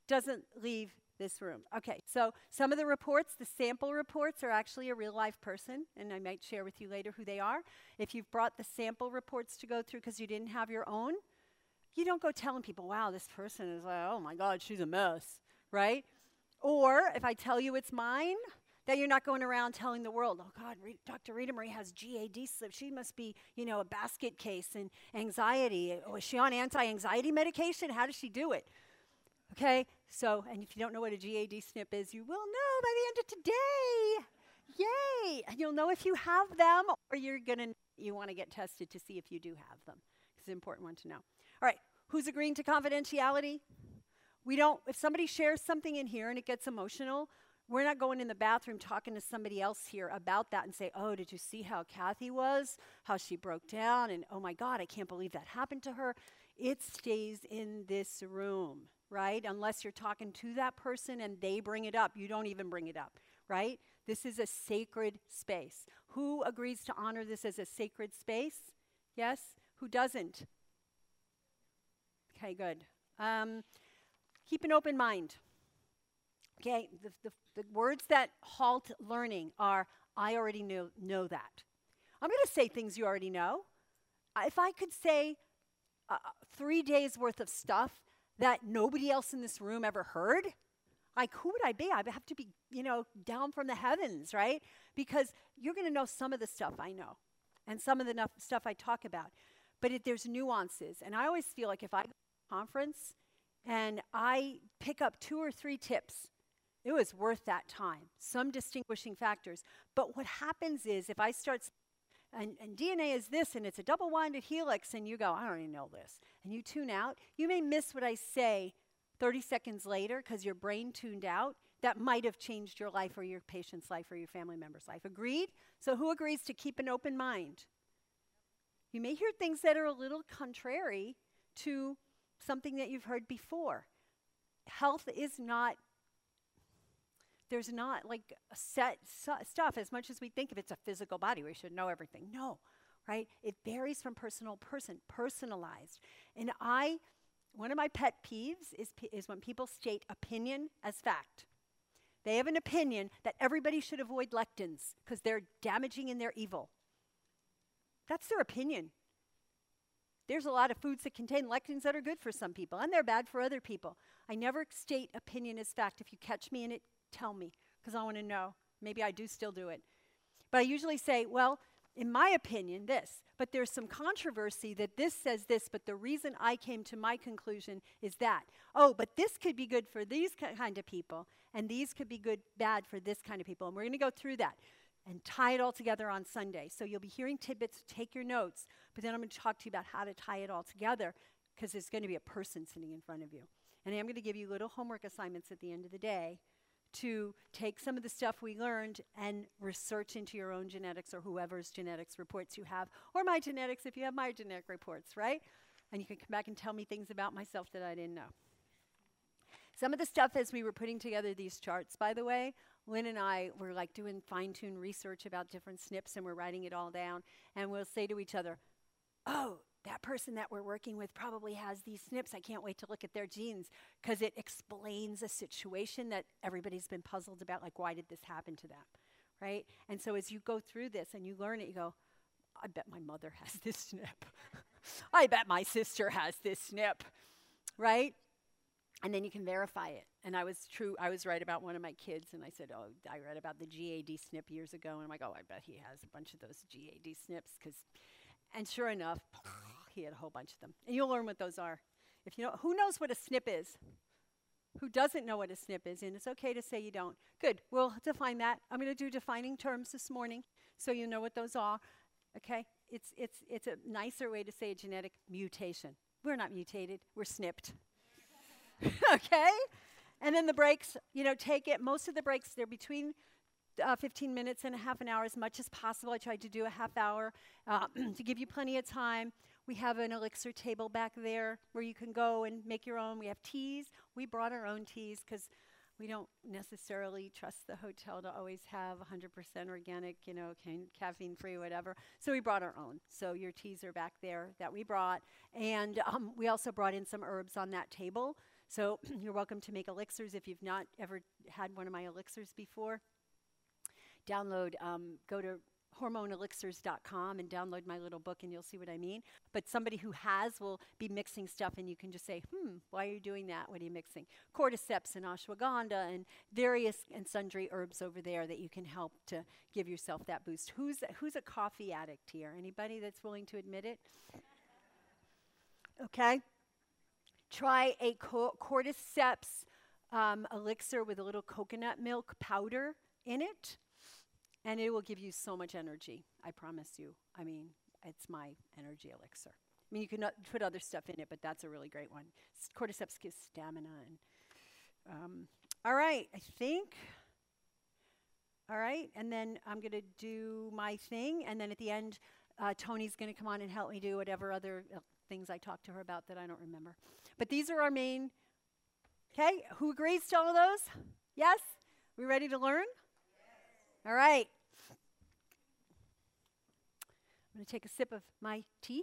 doesn't leave this room. Okay, so some of the reports, the sample reports, are actually a real life person, and I might share with you later who they are. If you've brought the sample reports to go through because you didn't have your own, you don't go telling people, wow, this person is like, oh my God, she's a mess, right? Or if I tell you it's mine, that you're not going around telling the world, oh God, Re- Doctor Rita Marie has G A D slip. She must be, you know, a basket case and anxiety. Oh, is she on anti-anxiety medication? How does she do it? Okay, so, and if you don't know what a G A D S N P is, you will know by the end of today. Yay! And you'll know if you have them, or you're gonna, you want to get tested to see if you do have them. It's an important one to know. All right, who's agreeing to confidentiality? We don't, if somebody shares something in here and it gets emotional, we're not going in the bathroom talking to somebody else here about that and say, oh, did you see how Kathy was? How she broke down? And oh my God, I can't believe that happened to her. It stays in this room, right? Unless you're talking to that person and they bring it up. You don't even bring it up, right? This is a sacred space. Who agrees to honor this as a sacred space? Yes? Who doesn't? Okay, good. Um, keep an open mind. Okay, the, the, the words that halt learning are, I already know, know that. I'm going to say things you already know. Uh, If I could say uh, three days worth of stuff that nobody else in this room ever heard, like who would I be? I'd have to be, you know, down from the heavens, right? Because you're going to know some of the stuff I know and some of the nuff- stuff I talk about. But it, there's nuances. And I always feel like if I go to a conference and I pick up two or three tips, it was worth that time, some distinguishing factors. But what happens is if I start, s- and, and D N A is this, and it's a double-winded helix, and you go, I don't even know this, and you tune out, you may miss what I say thirty seconds later because your brain tuned out. That might have changed your life or your patient's life or your family member's life. Agreed? So who agrees to keep an open mind? You may hear things that are a little contrary to something that you've heard before. Health is not, there's not like a set su- stuff as much as we think if it's a physical body, we should know everything. No, right? It varies from person to person, personalized. And I, one of my pet peeves is, p- is when people state opinion as fact. They have an opinion that everybody should avoid lectins because they're damaging and they're evil. That's their opinion. There's a lot of foods that contain lectins that are good for some people, and they're bad for other people. I never state opinion as fact. If you catch me in it, tell me, because I want to know. Maybe I do still do it. But I usually say, well, in my opinion, this. But there's some controversy that this says this, but the reason I came to my conclusion is that. Oh, but this could be good for these ki- kind of people, and these could be good, bad for this kind of people. And we're going to go through that and tie it all together on Sunday. So you'll be hearing tidbits, take your notes, but then I'm going to talk to you about how to tie it all together because there's going to be a person sitting in front of you. And I am going to give you little homework assignments at the end of the day to take some of the stuff we learned and research into your own genetics or whoever's genetics reports you have, or my genetics if you have my genetic reports, right? And you can come back and tell me things about myself that I didn't know. Some of the stuff as we were putting together these charts, by the way, Lynn and I were like doing fine-tuned research about different S N Ps and we're writing it all down. And we'll say to each other, oh, that person that we're working with probably has these S N Ps. I can't wait to look at their genes because it explains a situation that everybody's been puzzled about, like why did this happen to them, right? And so as you go through this and you learn it, you go, I bet my mother has this S N P. I bet my sister has this S N P, right? And then you can verify it. And I was true, I was right about one of my kids, and I said, oh, I read about the G A D S N P years ago, and I'm like, oh, I bet he has a bunch of those G A D S N Ps, because, and sure enough, he had a whole bunch of them. And you'll learn what those are. If you know, who knows what a S N P is? Who doesn't know what a S N P is? And it's okay to say you don't. Good, we'll define that. I'm gonna do defining terms this morning, so you know what those are, okay? It's, it's, it's a nicer way to say a genetic mutation. We're not mutated, we're S N P'd. Okay? And then the breaks, you know, take it. Most of the breaks, they're between uh, fifteen minutes and a half an hour as much as possible. I tried to do a half hour uh, to give you plenty of time. We have an elixir table back there where you can go and make your own. We have teas. We brought our own teas because we don't necessarily trust the hotel to always have one hundred percent organic, you know, ca- caffeine-free, whatever. So we brought our own. So your teas are back there that we brought. And um, we also brought in some herbs on that table. So you're welcome to make elixirs if you've not ever had one of my elixirs before. Download, um, go to hormone elixirs dot com and download my little book and you'll see what I mean. But somebody who has will be mixing stuff and you can just say, hmm, why are you doing that? What are you mixing? Cordyceps and ashwagandha and various and sundry herbs over there that you can help to give yourself that boost. Who's, who's a coffee addict here? Anybody that's willing to admit it? Okay. Try a co- cordyceps um, elixir with a little coconut milk powder in it. And it will give you so much energy, I promise you. I mean, it's my energy elixir. I mean, you can uh, put other stuff in it, but that's a really great one. S- Cordyceps gives stamina. And um, all right, I think. All right, and then I'm going to do my thing. And then at the end, uh, Tony's going to come on and help me do whatever other uh, things I talked to her about that I don't remember. But these are our main, okay? Who agrees to all of those? Yes? We ready to learn? All right. I'm going to take a sip of my tea.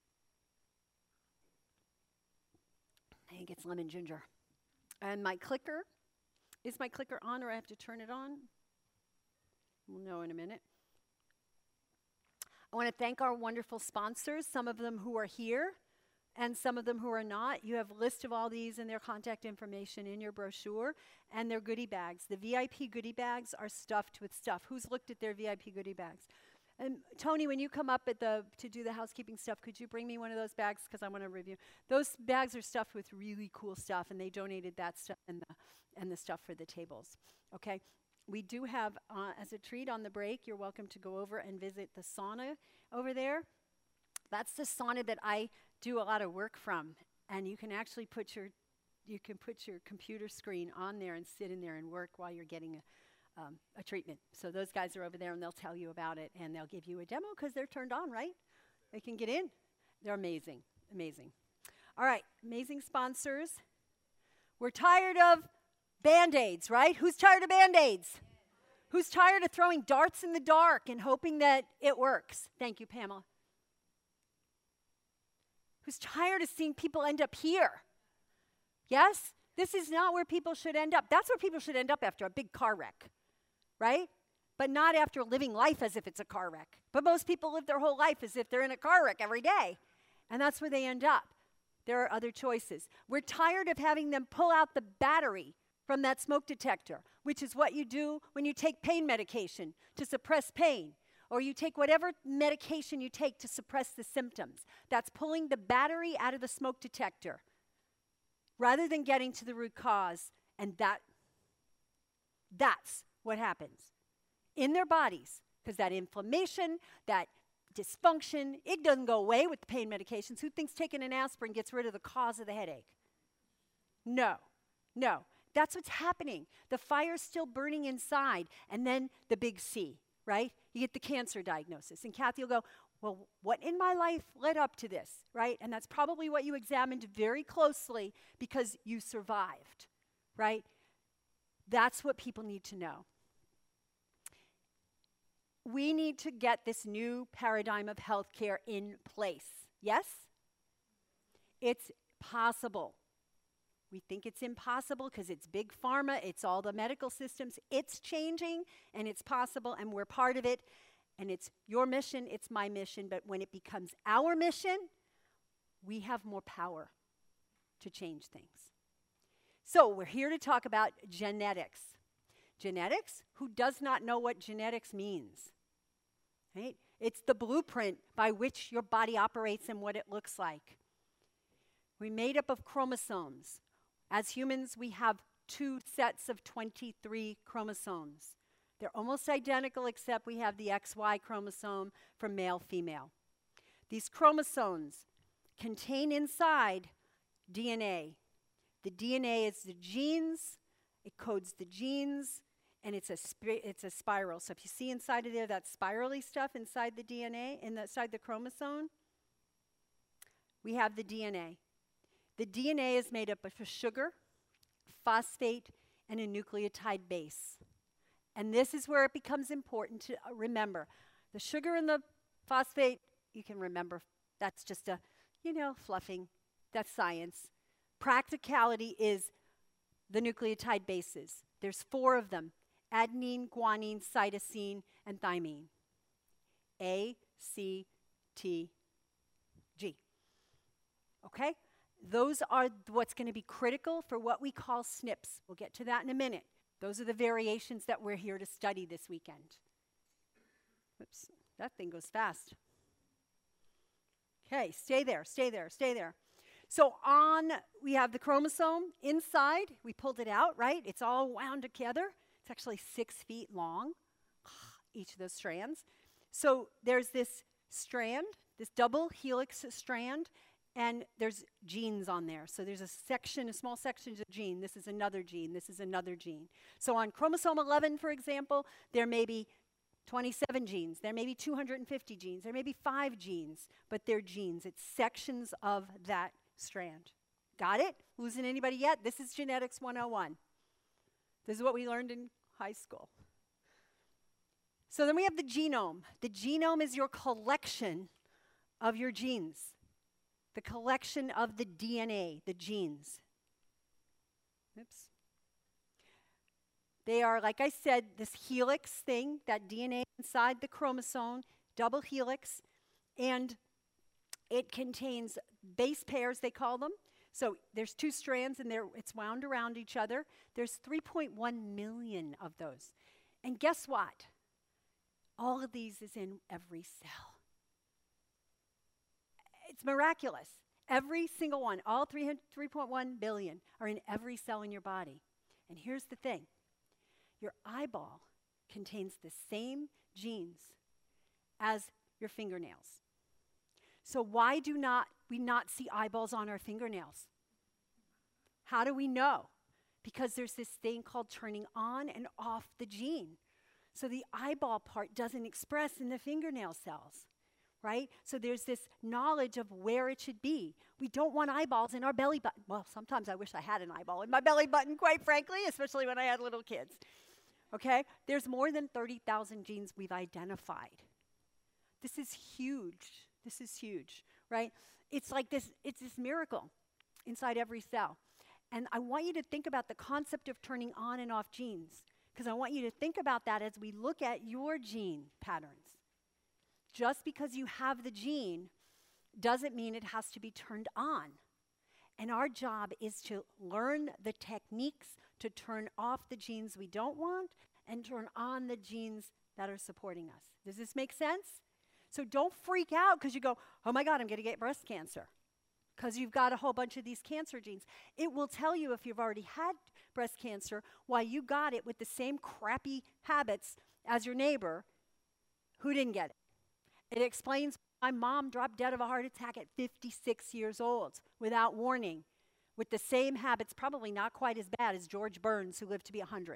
I think it's lemon ginger. And my clicker, is my clicker on or I have to turn it on? We'll know in a minute. I want to thank our wonderful sponsors, some of them who are here and some of them who are not. You have a list of all these and their contact information in your brochure and their goodie bags. The V I P goodie bags are stuffed with stuff. Who's looked at their V I P goodie bags? And Tony, when you come up at the to do the housekeeping stuff, could you bring me one of those bags because I want to review? Those bags are stuffed with really cool stuff, and they donated that stuff and the and the stuff for the tables. Okay, we do have uh, as a treat on the break. You're welcome to go over and visit the sauna over there. That's the sauna that I do a lot of work from, and you can actually put your you can put your computer screen on there and sit in there and work while you're getting a. Um, a treatment. So those guys are over there and they'll tell you about it and they'll give you a demo because they're turned on, right? They can get in. They're amazing, amazing. All right, amazing sponsors. We're tired of Band-Aids, right? Who's tired of Band-Aids? Who's tired of throwing darts in the dark and hoping that it works? Thank you, Pamela. Who's tired of seeing people end up here? Yes? This is not where people should end up. That's where people should end up after a big car wreck. Right? But not after living life as if it's a car wreck. But most people live their whole life as if they're in a car wreck every day. And that's where they end up. There are other choices. We're tired of having them pull out the battery from that smoke detector, which is what you do when you take pain medication to suppress pain, or you take whatever medication you take to suppress the symptoms. That's pulling the battery out of the smoke detector rather than getting to the root cause, and that that's what happens in their bodies, because that inflammation, that dysfunction, it doesn't go away with the pain medications. Who thinks taking an aspirin gets rid of the cause of the headache? No, no. That's what's happening. The fire's still burning inside, and then the big C, right? You get the cancer diagnosis, and Kathy will go, well, what in my life led up to this, right? And that's probably what you examined very closely because you survived, right? That's what people need to know. We need to get this new paradigm of healthcare in place. Yes? It's possible. We think it's impossible because it's big pharma, it's all the medical systems. It's changing, and it's possible, and we're part of it. And it's your mission, it's my mission, but when it becomes our mission, we have more power to change things. So we're here to talk about genetics. Genetics? Who does not know what genetics means? Right? It's the blueprint by which your body operates and what it looks like. We're made up of chromosomes. As humans, we have two sets of twenty-three chromosomes. They're almost identical, except we have the X Y chromosome for male-female. These chromosomes contain inside D N A. The D N A is the genes, it codes the genes, and it's a, it's a spiral. So if you see inside of there that spirally stuff inside the D N A, inside the chromosome, we have the D N A. The D N A is made up of a sugar, phosphate, and a nucleotide base. And this is where it becomes important to uh, remember. The sugar and the phosphate, you can remember, that's just a, you know, fluffing. That's science. practicality is the nucleotide bases. There's four of them: adenine, guanine, cytosine, and thymine. A, C, T, G. Okay? Those are what's going to be critical for what we call S N Ps. We'll get to that in a minute. Those are the variations that we're here to study this weekend. Oops, that thing goes fast. Okay, stay there, stay there, stay there. So on, we have the chromosome inside. We pulled it out, right? It's all wound together. It's actually six feet long, each of those strands. So there's this strand, this double helix strand, and there's genes on there. So there's a section, a small section of gene. This is another gene. This is another gene. So on chromosome eleven, for example, there may be twenty-seven genes. There may be two hundred fifty genes. There may be five genes, but they're genes. It's sections of that strand. Got it? Losing anybody yet? This is Genetics one oh one. This is what we learned in high school. So then we have the genome. The genome is your collection of your genes. The collection of the D N A, the genes. Oops. They are, like I said, this helix thing, that D N A inside the chromosome, double helix, and it contains base pairs, they call them. So there's two strands, and they're, it's wound around each other. There's three point one million of those. And guess what? All of these is in every cell. It's miraculous. Every single one, all three point one billion, are in every cell in your body. And here's the thing. Your eyeball contains the same genes as your fingernails. So why do not we not see eyeballs on our fingernails? How do we know? Because there's this thing called turning on and off the gene. So the eyeball part doesn't express in the fingernail cells, right? So there's this knowledge of where it should be. We don't want eyeballs in our belly button. Well, sometimes I wish I had an eyeball in my belly button, quite frankly, especially when I had little kids. Okay? There's more than thirty thousand genes we've identified. This is huge. This is huge, right? It's like this, it's this miracle inside every cell. And I want you to think about the concept of turning on and off genes, because I want you to think about that as we look at your gene patterns. Just because you have the gene doesn't mean it has to be turned on. And our job is to learn the techniques to turn off the genes we don't want and turn on the genes that are supporting us. Does this make sense? So don't freak out because you go, oh my God, I'm going to get breast cancer, because you've got a whole bunch of these cancer genes. It will tell you, if you've already had breast cancer, why you got it with the same crappy habits as your neighbor who didn't get it. It explains why my mom dropped dead of a heart attack at fifty-six years old without warning, with the same habits, probably not quite as bad as George Burns, who lived to be one hundred.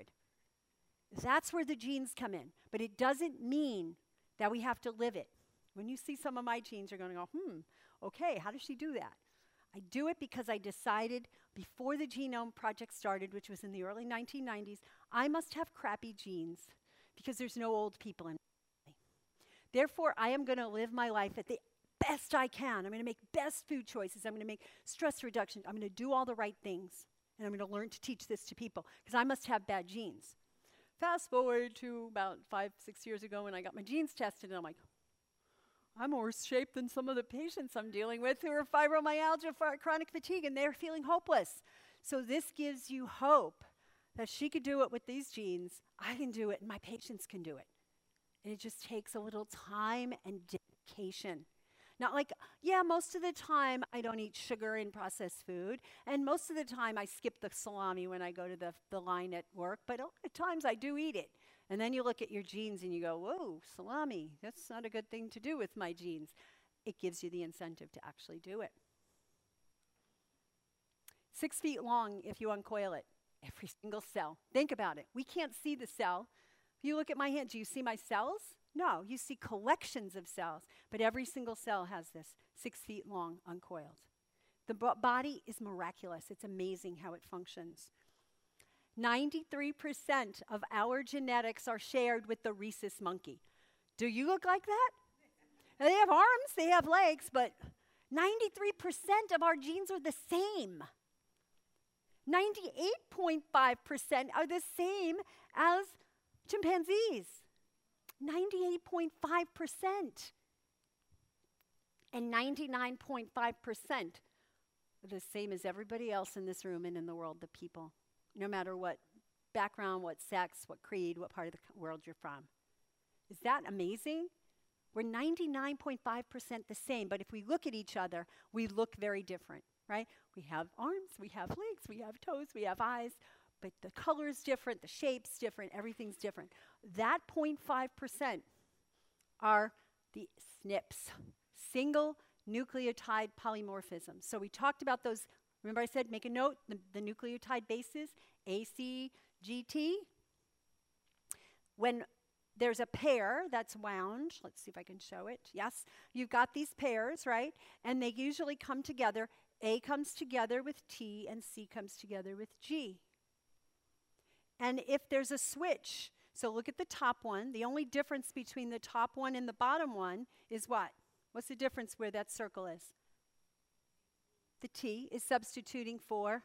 That's where the genes come in. But it doesn't mean that we have to live it. When you see some of my genes, you're going to go, hmm, okay, how does she do that? I do it because I decided before the Genome Project started, which was in the early nineteen nineties, I must have crappy genes because there's no old people in my family. Therefore, I am going to live my life at the best I can. I'm going to make best food choices. I'm going to make stress reduction. I'm going to do all the right things. And I'm going to learn to teach this to people because I must have bad genes. Fast forward to about five, six years ago when I got my genes tested, and I'm like, I'm worse shape than some of the patients I'm dealing with who are fibromyalgia, chronic fatigue, and they're feeling hopeless. So this gives you hope that she could do it with these genes. I can do it, and my patients can do it. And it just takes a little time and dedication. Not like, yeah, most of the time I don't eat sugar and processed food, and most of the time I skip the salami when I go to the, the line at work, but a lot of times I do eat it. And then you look at your genes and you go, whoa, salami, that's not a good thing to do with my genes. It gives you the incentive to actually do it. Six feet long if you uncoil it, every single cell. Think about it. We can't see the cell. If you look at my hand, do you see my cells? No, you see collections of cells, but every single cell has this, six feet long, uncoiled. The bo- body is miraculous. It's amazing how it functions. ninety-three percent of our genetics are shared with the rhesus monkey. Do you look like that? Now, they have arms, they have legs, but ninety-three percent of our genes are the same. ninety-eight point five percent are the same as chimpanzees. ninety-eight point five percent. And ninety-nine point five percent are the same as everybody else in this room and in the world, the people, no matter what background, what sex, what creed, what part of the co- world you're from. Is that amazing? We're ninety-nine point five percent the same, but if we look at each other, we look very different, right? We have arms, we have legs, we have toes, we have eyes, but the color's different, the shape's different, everything's different. That zero point five percent are the S N Ps, single nucleotide polymorphisms. So we talked about those. Remember I said make a note, the, the nucleotide bases, A, C, G, T. When there's a pair that's wound, let's see if I can show it. Yes, you've got these pairs, right? And they usually come together. A comes together with T and C comes together with G. And if there's a switch, so look at the top one. The only difference between the top one and the bottom one is what? What's the difference where that circle is? The T is substituting for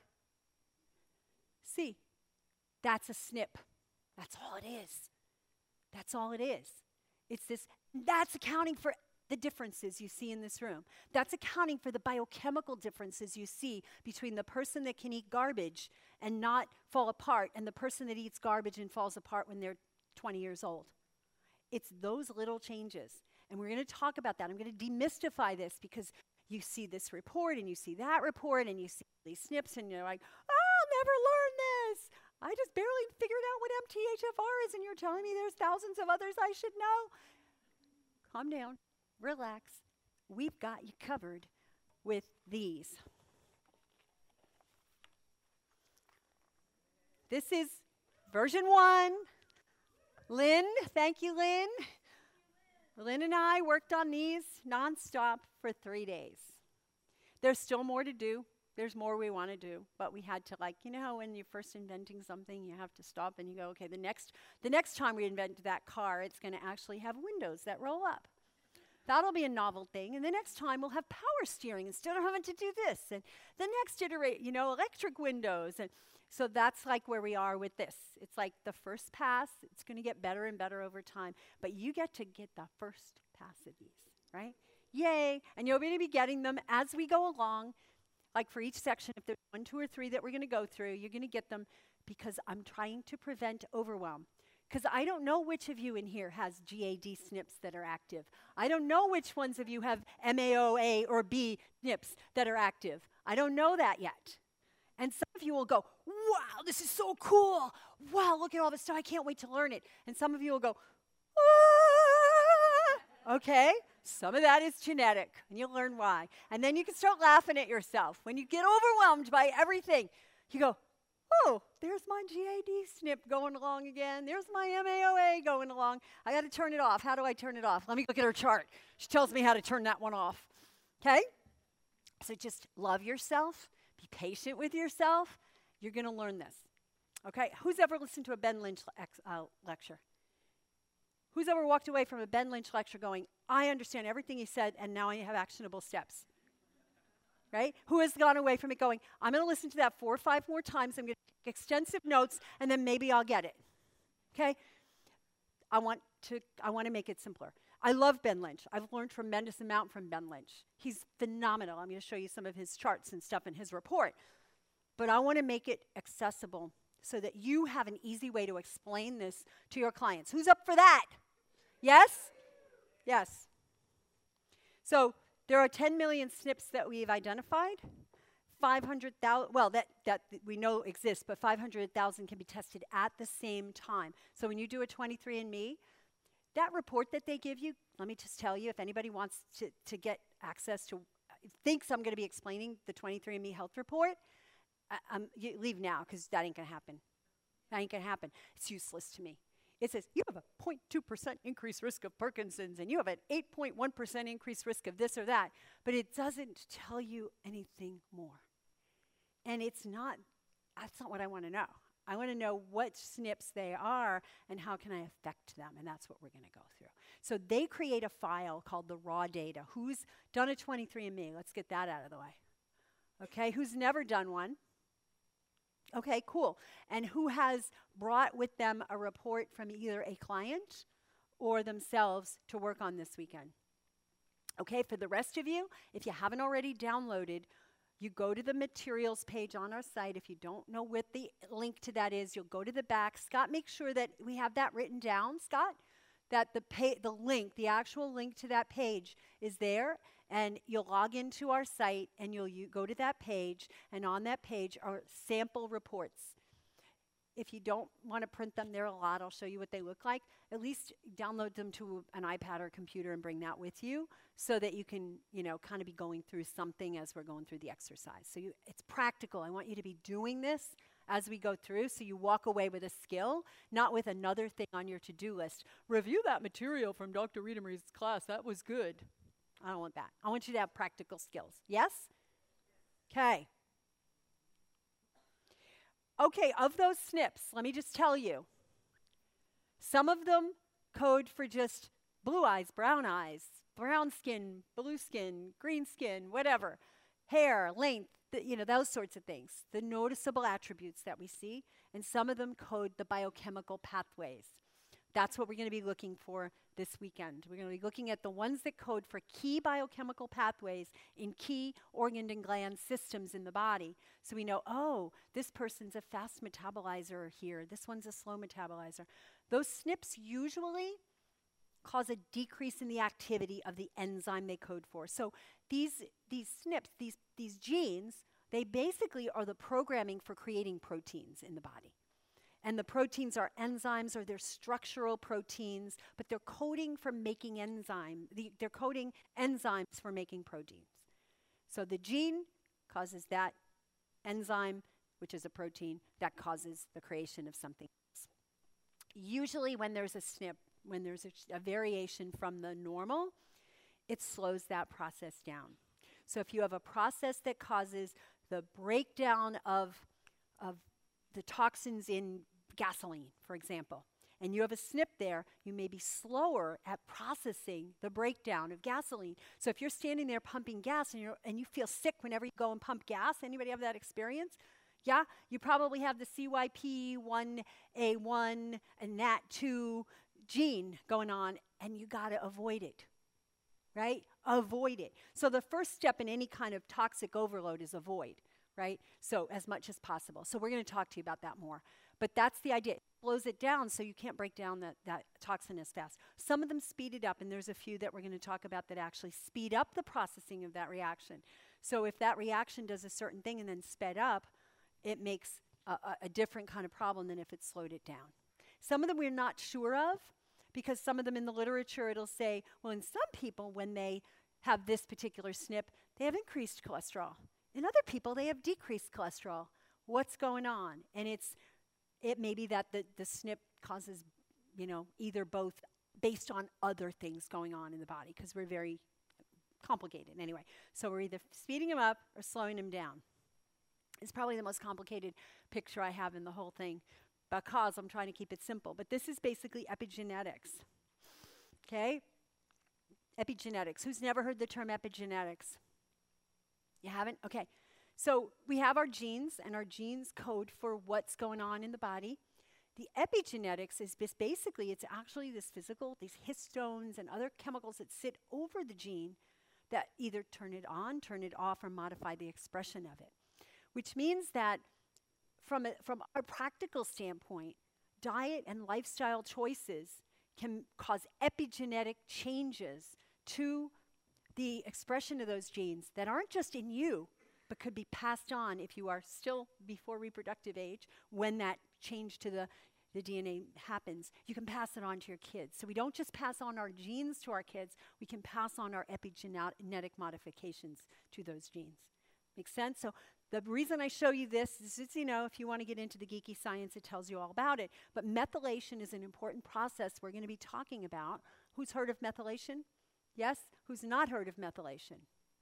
C. That's a S N P. That's all it is. That's all it is. It's this, that's accounting for the differences you see in this room. That's accounting for the biochemical differences you see between the person that can eat garbage and not fall apart and the person that eats garbage and falls apart when they're twenty years old. It's those little changes. And we're going to talk about that. I'm going to demystify this because you see this report and you see that report and you see these S N Ps and you're like, oh, I'll never learn this. I just barely figured out what M T H F R is and you're telling me there's thousands of others I should know. Calm down. Relax. We've got you covered with these. This is version one. Lynn, thank you, Lynn. Lynn and I worked on these nonstop for three days. There's still more to do. There's more we want to do, but we had to, like, you know how when you're first inventing something, you have to stop and you go, okay, the next, the next time we invent that car, it's going to actually have windows that roll up. That'll be a novel thing. And the next time we'll have power steering instead of having to do this. And the next iterate, you know, electric windows. And so that's like where we are with this. It's like the first pass. It's going to get better and better over time. But you get to get the first pass of these, right? Yay. And you're going to be getting them as we go along. Like for each section, if there's one, two, or three that we're going to go through, you're going to get them because I'm trying to prevent overwhelm. Because I don't know which of you in here has G A D S N Ps that are active. I don't know which ones of you have M A O A or B S N Ps that are active. I don't know that yet. And some of you will go, wow, this is so cool. Wow, look at all this stuff. I can't wait to learn it. And some of you will go, ah. Okay, some of that is genetic, and you'll learn why. And then you can start laughing at yourself. When you get overwhelmed by everything, you go, oh, there's my G A D S N P going along again. There's my M A O A going along. I got to turn it off. How do I turn it off? Let me look at her chart. She tells me how to turn that one off. Okay? So just love yourself. Be patient with yourself. You're going to learn this. Okay? Who's ever listened to a Ben Lynch le- ex- uh, lecture? Who's ever walked away from a Ben Lynch lecture going, I understand everything he said, and now I have actionable steps? Right? Who has gone away from it going, I'm going to listen to that four or five more times, I'm going to take extensive notes, and then maybe I'll get it. Okay? I want to I want to make it simpler. I love Ben Lynch. I've learned a tremendous amount from Ben Lynch. He's phenomenal. I'm going to show you some of his charts and stuff in his report. But I want to make it accessible so that you have an easy way to explain this to your clients. Who's up for that? Yes? Yes. So there are ten million S N Ps that we've identified. five hundred thousand, well, that, that we know exists, but five hundred thousand can be tested at the same time. So when you do a twenty-three and me, that report that they give you, let me just tell you, if anybody wants to, to get access to, thinks I'm going to be explaining the twenty-three and me health report, I, I'm, you leave now, because that ain't going to happen. That ain't going to happen. It's useless to me. It says, you have a zero point two percent increased risk of Parkinson's, and you have an eight point one percent increased risk of this or that. But it doesn't tell you anything more. And it's not, that's not what I want to know. I want to know what S N Ps they are and how can I affect them, and that's what we're going to go through. So they create a file called the raw data. Who's done a twenty-three and me? Let's get that out of the way. Okay, who's never done one? Okay, cool. And who has brought with them a report from either a client or themselves to work on this weekend? Okay, for the rest of you, if you haven't already downloaded, you go to the materials page on our site. If you don't know what the link to that is, you'll go to the back. Scott, make sure that we have that written down, Scott, that the, pa- the link, the actual link to that page is there, and you'll log into our site, and you'll you go to that page, and on that page are sample reports. If you don't want to print them, there are a lot. I'll show you what they look like. At least download them to an iPad or computer and bring that with you so that you can, you know, kind of be going through something as we're going through the exercise. So you, it's practical. I want you to be doing this as we go through so you walk away with a skill, not with another thing on your to-do list. Review that material from Doctor Rita Marie's class. That was good. I don't want that. I want you to have practical skills. Yes? Okay. Okay, of those S N Ps, let me just tell you, some of them code for just blue eyes, brown eyes, brown skin, blue skin, green skin, whatever, hair, length, the, you know, those sorts of things, the noticeable attributes that we see, and some of them code the biochemical pathways. That's what we're going to be looking for this weekend. We're going to be looking at the ones that code for key biochemical pathways in key organ and gland systems in the body. So we know, oh, this person's a fast metabolizer here. This one's a slow metabolizer. Those S N Ps usually cause a decrease in the activity of the enzyme they code for. So these, these S N Ps, these, these genes, they basically are the programming for creating proteins in the body. And the proteins are enzymes, or they're structural proteins, but they're coding for making enzyme. The, they're coding enzymes for making proteins. So the gene causes that enzyme, which is a protein, that causes the creation of something else. Usually when there's a S N P, when there's a, a variation from the normal, it slows that process down. So if you have a process that causes the breakdown of, of the toxins in gasoline, for example, and you have a S N P there, you may be slower at processing the breakdown of gasoline. So if you're standing there pumping gas and, you're, and you feel sick whenever you go and pump gas, anybody have that experience? Yeah, you probably have the C Y P one A one and N A T two gene going on, and you got to avoid it, right? Avoid it. So the first step in any kind of toxic overload is avoid, right? So as much as possible. So we're going to talk to you about that more. But that's the idea. It slows it down so you can't break down that, that toxin as fast. Some of them speed it up, and there's a few that we're going to talk about that actually speed up the processing of that reaction. So if that reaction does a certain thing and then sped up, it makes a, a, a different kind of problem than if it slowed it down. Some of them we're not sure of, because some of them in the literature it'll say, well, in some people when they have this particular S N P, they have increased cholesterol. In other people, they have decreased cholesterol. What's going on? And it's It may be that the, the S N P causes, you know, either both based on other things going on in the body, because we're very complicated anyway. So we're either speeding them up or slowing them down. It's probably the most complicated picture I have in the whole thing, because I'm trying to keep it simple. But this is basically epigenetics, okay? Epigenetics. Who's never heard the term epigenetics? You haven't? Okay. So we have our genes, and our genes code for what's going on in the body. The epigenetics is bis- basically, it's actually this physical, these histones and other chemicals that sit over the gene that either turn it on, turn it off, or modify the expression of it. Which means that from a, from a practical standpoint, diet and lifestyle choices can cause epigenetic changes to the expression of those genes that aren't just in you, but could be passed on if you are still before reproductive age, when that change to the, the D N A happens. You can pass it on to your kids. So we don't just pass on our genes to our kids, we can pass on our epigenetic modifications to those genes. Make sense? So the reason I show you this is, is, you know, if you want to get into the geeky science, it tells you all about it. But methylation is an important process we're going to be talking about. Who's heard of methylation? Yes? Who's not heard of methylation?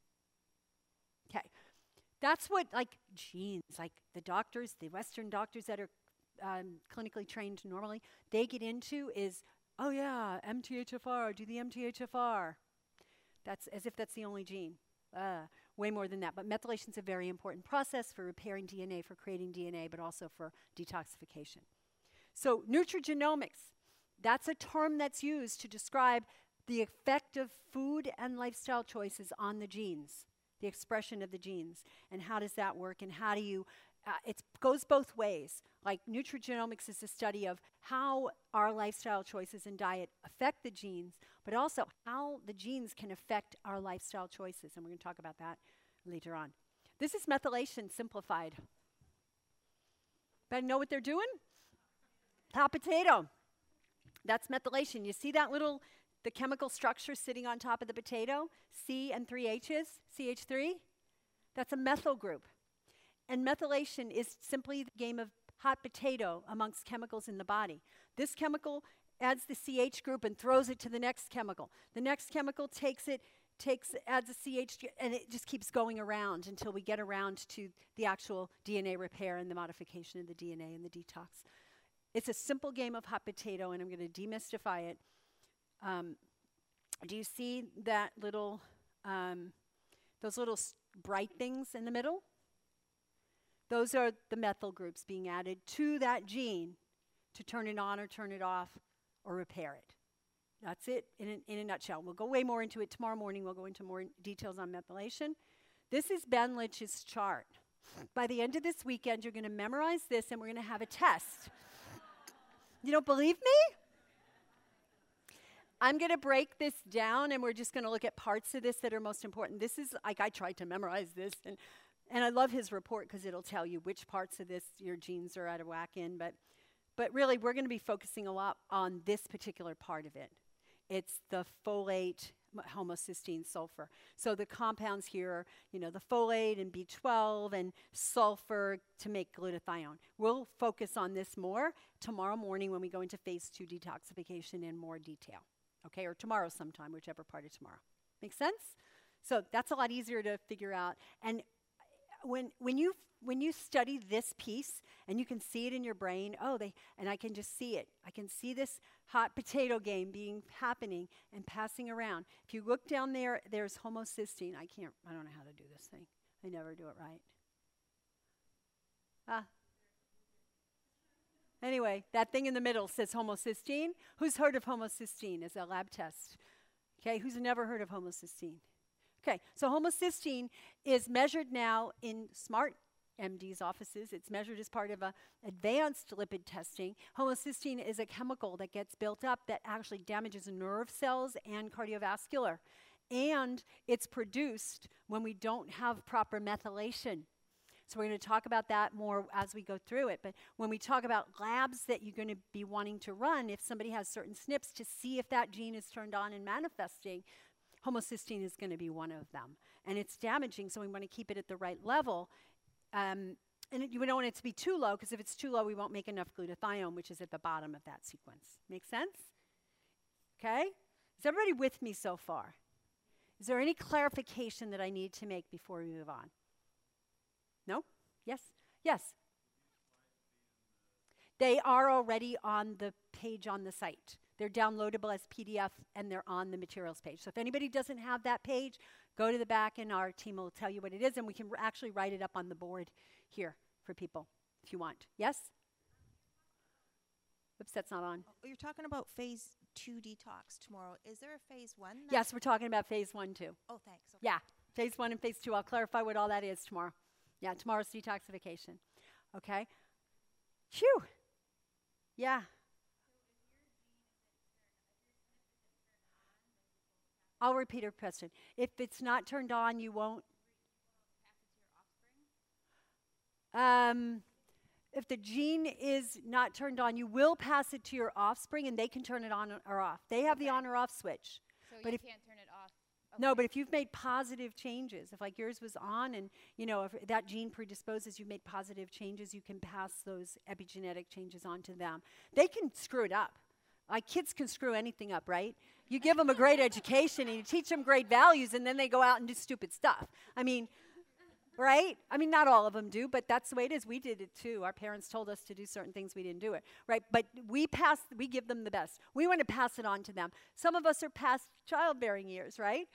Okay. That's what, like, genes, like the doctors, the Western doctors that are um, clinically trained normally, they get into is, oh yeah, M T H F R, do the M T H F R. That's as if that's the only gene. Uh, way more than that. But methylation is a very important process for repairing D N A, for creating D N A, but also for detoxification. So nutrigenomics, that's a term that's used to describe the effect of food and lifestyle choices on the genes, the expression of the genes, and how does that work, and how do you, uh, it goes both ways. Like nutrigenomics is the study of how our lifestyle choices and diet affect the genes, but also how the genes can affect our lifestyle choices, and we're going to talk about that later on. This is methylation simplified. Better know what they're doing? Hot potato. That's methylation. You see that little, the chemical structure sitting on top of the potato? C and three H's, C H three? That's a methyl group. And methylation is simply the game of hot potato amongst chemicals in the body. This chemical adds the C H group and throws it to the next chemical. The next chemical takes it, takes, adds a C H, and it just keeps going around until we get around to the actual D N A repair and the modification of the D N A and the detox. It's a simple game of hot potato, and I'm going to demystify it. Um, do you see that little, um, those little s bright things in the middle? Those are the methyl groups being added to that gene to turn it on or turn it off or repair it. That's it in a, in a nutshell. We'll go way more into it tomorrow morning. We'll go into more details on methylation. This is Ben Lynch's chart. By the end of this weekend, you're going to memorize this, and we're going to have a test. You don't believe me? I'm going to break this down, and we're just going to look at parts of this that are most important. This is, like, I tried to memorize this, and, and I love his report because it'll tell you which parts of this your genes are out of whack in. But, but really, we're going to be focusing a lot on this particular part of it. It's the folate, homocysteine, sulfur. So the compounds here are, you know, the folate and B twelve and sulfur to make glutathione. We'll focus on this more tomorrow morning when we go into phase two detoxification in more detail. Okay, or tomorrow sometime, whichever part of tomorrow. Make sense? So that's a lot easier to figure out. And when when you when you study this piece and you can see it in your brain, oh, they and I can just see it. I can see this hot potato game being happening and passing around. If you look down there, there's homocysteine. I can't. I don't know how to do this thing. I never do it right. Ah. Anyway, that thing in the middle says homocysteine. Who's heard of homocysteine as a lab test? Okay, who's never heard of homocysteine? Okay, so homocysteine is measured now in smart M D's offices. It's measured as part of a advanced lipid testing. Homocysteine is a chemical that gets built up that actually damages nerve cells and cardiovascular. And it's produced when we don't have proper methylation. So we're going to talk about that more as we go through it. But when we talk about labs that you're going to be wanting to run, if somebody has certain S N Ps to see if that gene is turned on and manifesting, homocysteine is going to be one of them. And it's damaging, so we want to keep it at the right level. Um, and it, you don't want it to be too low, because if it's too low, we won't make enough glutathione, which is at the bottom of that sequence. Make sense? Okay? Is everybody with me so far? Is there any clarification that I need to make before we move on? No? Yes? Yes? They are already on the page on the site. They're downloadable as P D F, and they're on the materials page. So if anybody doesn't have that page, go to the back, and our team will tell you what it is, and we can actually write it up on the board here for people if you want. Yes? Oops, that's not on. Oh, you're talking about phase two detox tomorrow. Is there a phase one? Yes, we're talking about phase one, too. Oh, thanks. Okay. Yeah, phase one and phase two. I'll clarify what all that is tomorrow. Yeah, tomorrow's detoxification. Okay? Phew. Yeah. I'll repeat her question. If it's not turned on, you won't? Um, if the gene is not turned on, you will pass it to your offspring, and they can turn it on or off. They have Okay. the on or off switch. So But you if- can't turn it off. No, Okay. but if you've made positive changes, if like yours was on and, you know, if that gene predisposes, you've made positive changes, you can pass those epigenetic changes on to them. They can screw it up. Like kids can screw anything up, right? You give them a great education and you teach them great values, and then they go out and do stupid stuff. I mean, right? I mean, not all of them do, but that's the way it is. We did it too. Our parents told us to do certain things, we didn't do it, right? But we pass, we give them the best. We want to pass it on to them. Some of us are past childbearing years, right?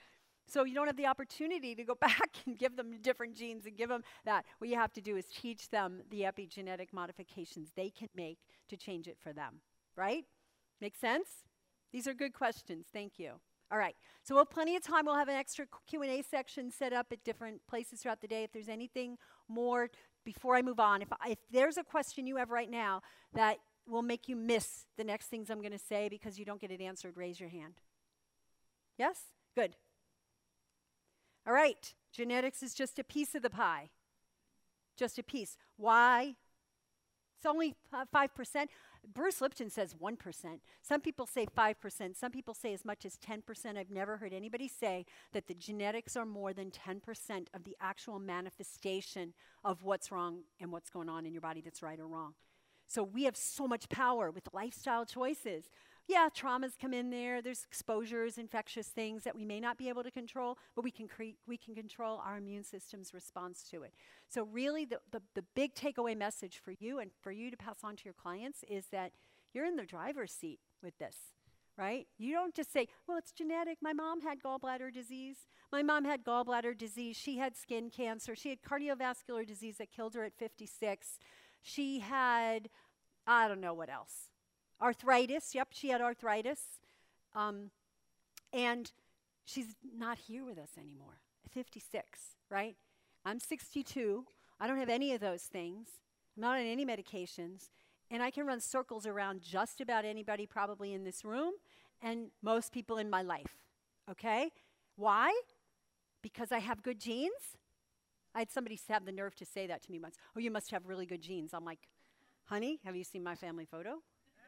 So you don't have the opportunity to go back and give them different genes and give them that. What you have to do is teach them the epigenetic modifications they can make to change it for them, right? Make sense? These are good questions. Thank you. All right. So we'll have plenty of time. We'll have an extra Q and A section set up at different places throughout the day. If there's anything more before I move on, if, I, if there's a question you have right now that will make you miss the next things I'm going to say because you don't get it answered, raise your hand. Yes? Good. All right, genetics is just a piece of the pie. Just a piece. Why? It's only uh, five percent. Bruce Lipton says one percent. Some people say five percent. Some people say as much as ten percent. I've never heard anybody say that the genetics are more than ten percent of the actual manifestation of what's wrong and what's going on in your body that's right or wrong. So we have so much power with lifestyle choices. Yeah, traumas come in there. There's exposures, infectious things that we may not be able to control, but we can create, we can control our immune system's response to it. So really the, the, the big takeaway message for you and for you to pass on to your clients is that you're in the driver's seat with this, right? You don't just say, well, it's genetic. My mom had gallbladder disease. My mom had gallbladder disease. She had skin cancer. She had cardiovascular disease that killed her at fifty-six. She had, I don't know what else. Arthritis, yep, she had arthritis. Um, and she's not here with us anymore, fifty-six, right? I'm sixty-two. I don't have any of those things. I'm not on any medications. And I can run circles around just about anybody probably in this room and most people in my life, okay? Why? Because I have good genes? I had somebody have the nerve to say that to me once. Oh, you must have really good genes. I'm like, honey, have you seen my family photo?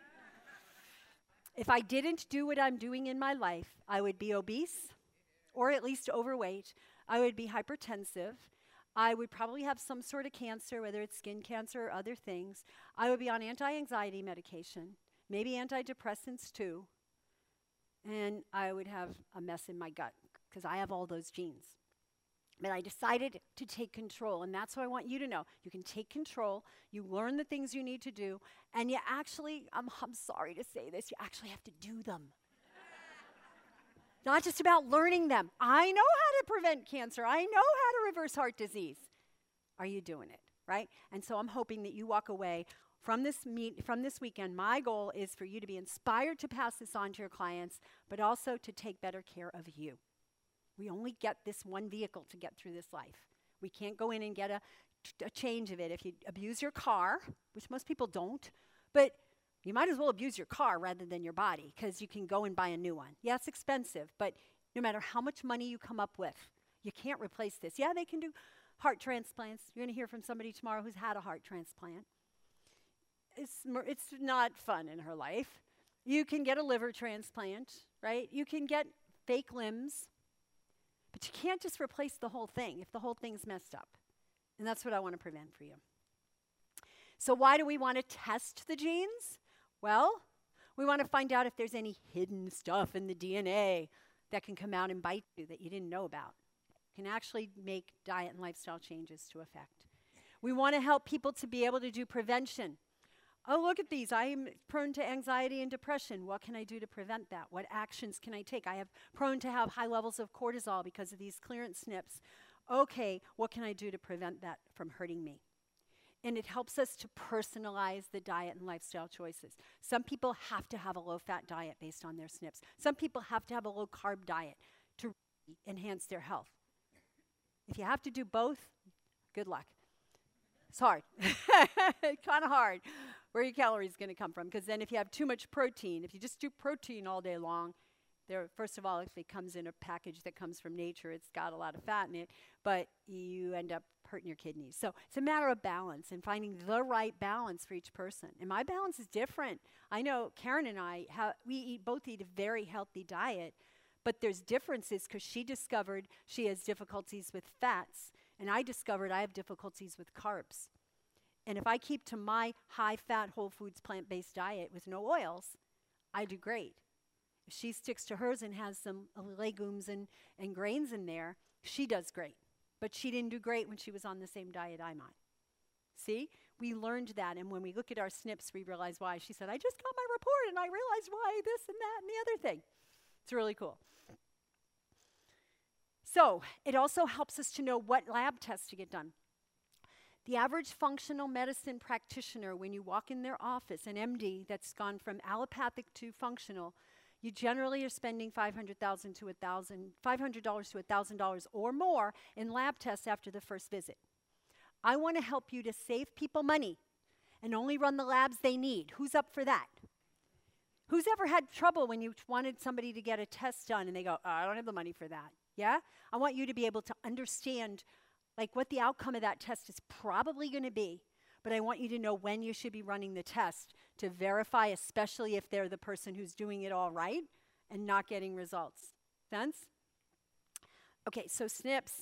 If I didn't do what I'm doing in my life, I would be obese or at least overweight. I would be hypertensive. I would probably have some sort of cancer, whether it's skin cancer or other things. I would be on anti-anxiety medication, maybe antidepressants too. And I would have a mess in my gut because I have all those genes. But I decided to take control, and that's what I want you to know. You can take control, you learn the things you need to do, and you actually, I'm, I'm sorry to say this, you actually have to do them. Not just about learning them. I know how to prevent cancer. I know how to reverse heart disease. Are you doing it, right? And so I'm hoping that you walk away from this meet, from this weekend. My goal is for you to be inspired to pass this on to your clients, but also to take better care of you. We only get this one vehicle to get through this life. We can't go in and get a, a change of it. If you abuse your car, which most people don't, but you might as well abuse your car rather than your body because you can go and buy a new one. Yeah, it's expensive, but no matter how much money you come up with, you can't replace this. Yeah, they can do heart transplants. You're going to hear from somebody tomorrow who's had a heart transplant. It's, it's not fun in her life. You can get a liver transplant, right? You can get fake limbs. But you can't just replace the whole thing if the whole thing's messed up. And that's what I want to prevent for you. So why do we want to test the genes? Well, we want to find out if there's any hidden stuff in the D N A that can come out and bite you that you didn't know about. Can actually make diet and lifestyle changes to effect. We want to help people to be able to do prevention. Oh, look at these. I am prone to anxiety and depression. What can I do to prevent that? What actions can I take? I have prone to have high levels of cortisol because of these clearance S N Ps. Okay, what can I do to prevent that from hurting me? And it helps us to personalize the diet and lifestyle choices. Some people have to have a low-fat diet based on their S N Ps. Some people have to have a low-carb diet to enhance their health. If you have to do both, good luck. It's hard. Kind of hard. Where are your calories going to come from? Because then if you have too much protein, if you just do protein all day long, there, first of all, if it comes in a package that comes from nature, it's got a lot of fat in it, but you end up hurting your kidneys. So it's a matter of balance and finding the right balance for each person. And my balance is different. I know Karen and I, ha- we eat both eat a very healthy diet, but there's differences because she discovered she has difficulties with fats, and I discovered I have difficulties with carbs. And if I keep to my high-fat, whole foods, plant-based diet with no oils, I do great. If she sticks to hers and has some uh, legumes and, and grains in there, she does great. But she didn't do great when she was on the same diet I'm on. See? We learned that, and when we look at our S N Ps, we realize why. She said, I just got my report, and I realized why this and that and the other thing. It's really cool. So it also helps us to know what lab tests to get done. The average functional medicine practitioner, when you walk in their office, an M D that's gone from allopathic to functional, you generally are spending five hundred thousand dollars to one thousand, five hundred dollars to one thousand dollars or more in lab tests after the first visit. I want to help you to save people money and only run the labs they need. Who's up for that? Who's ever had trouble when you wanted somebody to get a test done and they go, oh, I don't have the money for that? Yeah? I want you to be able to understand like what the outcome of that test is probably going to be, but I want you to know when you should be running the test to verify, especially if they're the person who's doing it all right and not getting results. Sense? Okay, so S N Ps.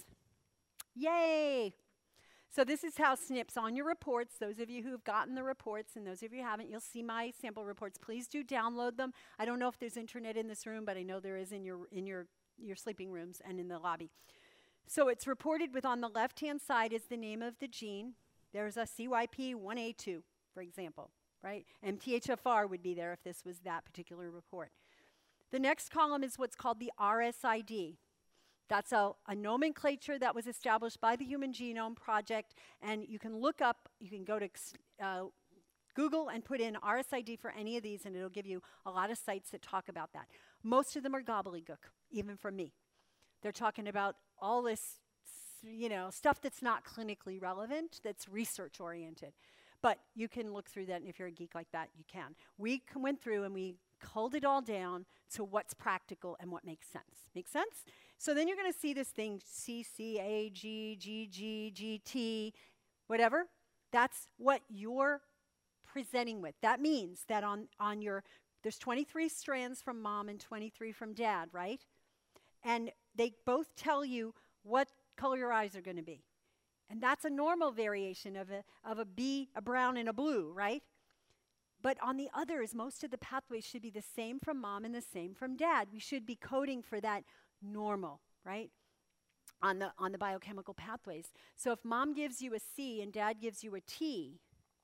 Yay! So this is how S N Ps on your reports, those of you who have gotten the reports and those of you who haven't, you'll see my sample reports. Please do download them. I don't know if there's internet in this room, but I know there is in your, in your, your sleeping rooms and in the lobby. So it's reported with on the left-hand side is the name of the gene. There's a C Y P one A two, for example, right? M T H F R would be there if this was that particular report. The next column is what's called the R S I D. That's a, a nomenclature that was established by the Human Genome Project, and you can look up, you can go to uh, Google and put in R S I D for any of these, and it'll give you a lot of sites that talk about that. Most of them are gobbledygook, even from me. They're talking about all this, you know, stuff that's not clinically relevant, that's research-oriented. But you can look through that, and if you're a geek like that, you can. We went through and we culled it all down to what's practical and what makes sense. Make sense? So then you're going to see this thing, C, C, A, G, G, G, G, T, whatever. That's what you're presenting with. That means that on, on your, there's twenty-three strands from mom and twenty-three from dad, right? And they both tell you what color your eyes are going to be. And that's a normal variation of a, of a B, a brown, and a blue, right? But on the others, most of the pathways should be the same from mom and the same from dad. We should be coding for that normal, right? On the, on the biochemical pathways. So if mom gives you a C and dad gives you a T,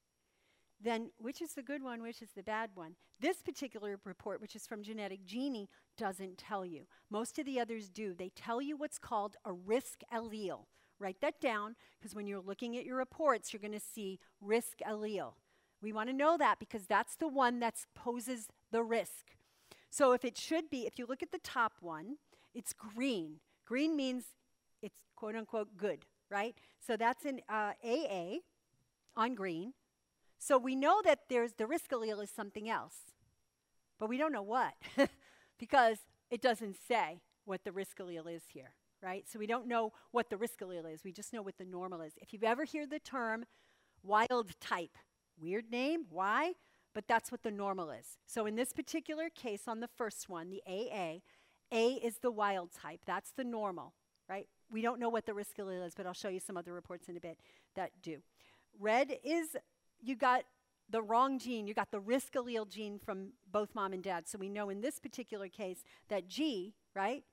then which is the good one, which is the bad one? This particular report, which is from Genetic Genie, doesn't tell you. Most of the others do. They tell you what's called a risk allele. Write that down, because when you're looking at your reports, you're going to see risk allele. We want to know that because that's the one that poses the risk. So if it should be, if you look at the top one, it's green. Green means it's quote-unquote good, right? So that's an uh, A A on green. So we know that there's the risk allele is something else, but we don't know what because it doesn't say what the risk allele is here, right? So we don't know what the risk allele is. We just know what the normal is. If you've ever heard the term wild type, weird name, why? But that's what the normal is. So in this particular case on the first one, the A A, A is the wild type. That's the normal, right? We don't know what the risk allele is, but I'll show you some other reports in a bit that do. Red is you got the wrong gene. You got the risk allele gene from both mom and dad. So we know in this particular case that G, right?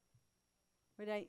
What did I?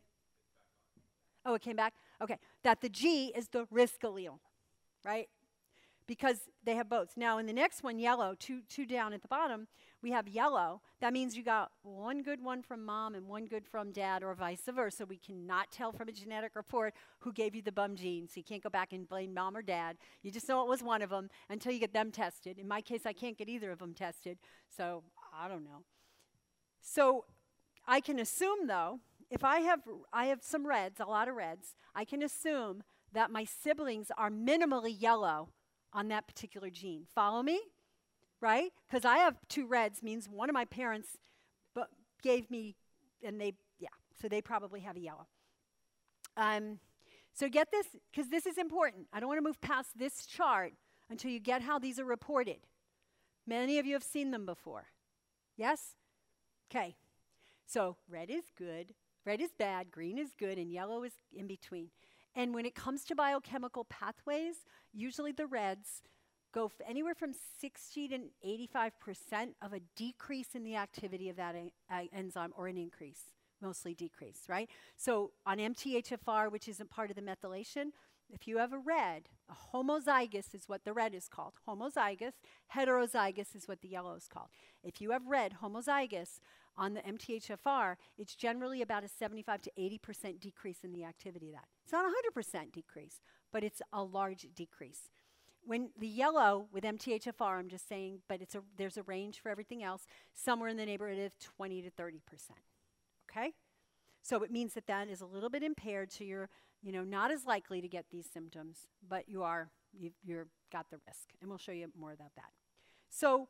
Oh, it came back? Okay. That the G is the risk allele, right? Because they have both. Now, in the next one, yellow, two, two down at the bottom, we have yellow. That means you got one good one from mom and one good from dad, or vice versa. We cannot tell from a genetic report who gave you the bum gene, so you can't go back and blame mom or dad. You just know it was one of them until you get them tested. In my case, I can't get either of them tested, so I don't know. So I can assume, though, if I have, I have some reds, a lot of reds, I can assume that my siblings are minimally yellow on that particular gene. Follow me? Right? Because I have two reds means one of my parents bu- gave me, and they, yeah, so they probably have a yellow. Um, so get this, because this is important. I don't want to move past this chart until you get how these are reported. Many of you have seen them before. Yes? Okay. So red is good, red is bad, green is good, and yellow is in between. And when it comes to biochemical pathways, usually the reds go f anywhere from sixty to eighty-five percent of a decrease in the activity of that uh, enzyme, or an increase, mostly decrease, right? So on M T H F R, which isn't part of the methylation, if you have a red, a homozygous is what the red is called. Homozygous. Heterozygous is what the yellow is called. If you have red, homozygous, on the M T H F R, it's generally about a seventy-five to eighty percent decrease in the activity of that. It's not a one hundred percent decrease, but it's a large decrease. When the yellow with M T H F R, I'm just saying, but it's a, there's a range for everything else, somewhere in the neighborhood of twenty to thirty percent. Okay? So it means that that is a little bit impaired, so you're, you know, not as likely to get these symptoms, but you are, you've you're got the risk. And we'll show you more about that. So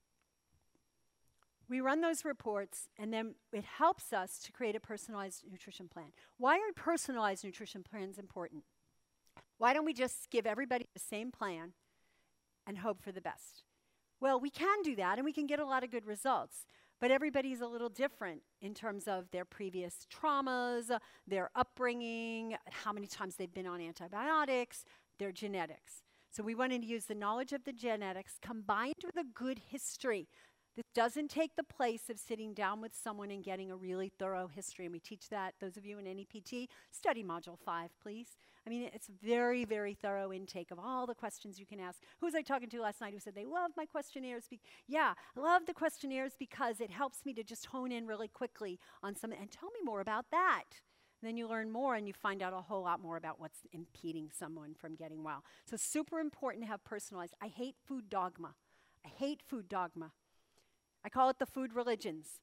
we run those reports, and then it helps us to create a personalized nutrition plan. Why are personalized nutrition plans important? Why don't we just give everybody the same plan and hope for the best? Well, we can do that, and we can get a lot of good results. But everybody's a little different in terms of their previous traumas, uh, their upbringing, how many times they've been on antibiotics, their genetics. So we wanted to use the knowledge of the genetics combined with a good history. This doesn't take the place of sitting down with someone and getting a really thorough history. And we teach that, those of you in N E P T, study Module five, please. I mean, it's very, very thorough intake of all the questions you can ask. Who was I talking to last night who said they love my questionnaires? Be yeah, I love the questionnaires because it helps me to just hone in really quickly on some, and tell me more about that. And then you learn more and you find out a whole lot more about what's impeding someone from getting well. So super important to have personalized. I hate food dogma. I hate food dogma. I call it the food religions.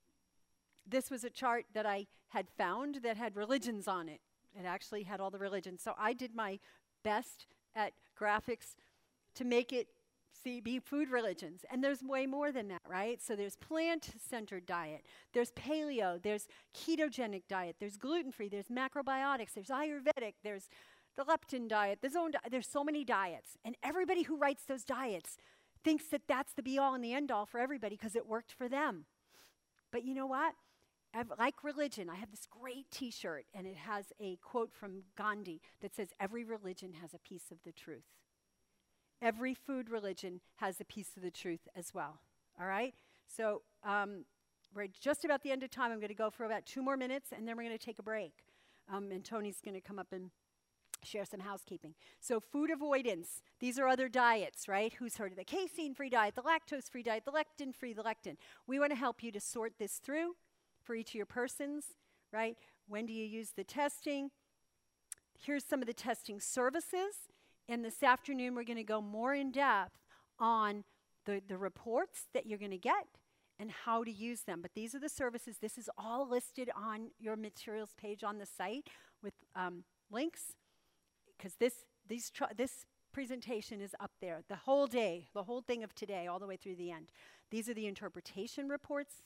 This was a chart that I had found that had religions on it. It actually had all the religions. So I did my best at graphics to make it see be food religions. And there's way more than that, right? So there's plant-centered diet. There's paleo. There's ketogenic diet. There's gluten-free. There's macrobiotics. There's Ayurvedic. There's the leptin diet. There's, own di there's so many diets. And everybody who writes those diets thinks that that's the be-all and the end-all for everybody because it worked for them. But you know what? I've, like religion, I have this great T-shirt, and it has a quote from Gandhi that says, every religion has a piece of the truth. Every food religion has a piece of the truth as well, all right? So um, we're just about the end of time. I'm going to go for about two more minutes, and then we're going to take a break. Um, and Tony's going to come up and share some housekeeping. So food avoidance, these are other diets, right? Who's heard of the casein-free diet, the lactose-free diet, the lectin-free, the lectin? We want to help you to sort this through for each of your persons, right? When do you use the testing? Here's some of the testing services. And this afternoon, we're going to go more in depth on the, the reports that you're going to get and how to use them. But these are the services. This is all listed on your materials page on the site with um, links, because this, these tr this presentation is up there the whole day, the whole thing of today, all the way through the end. These are the interpretation reports.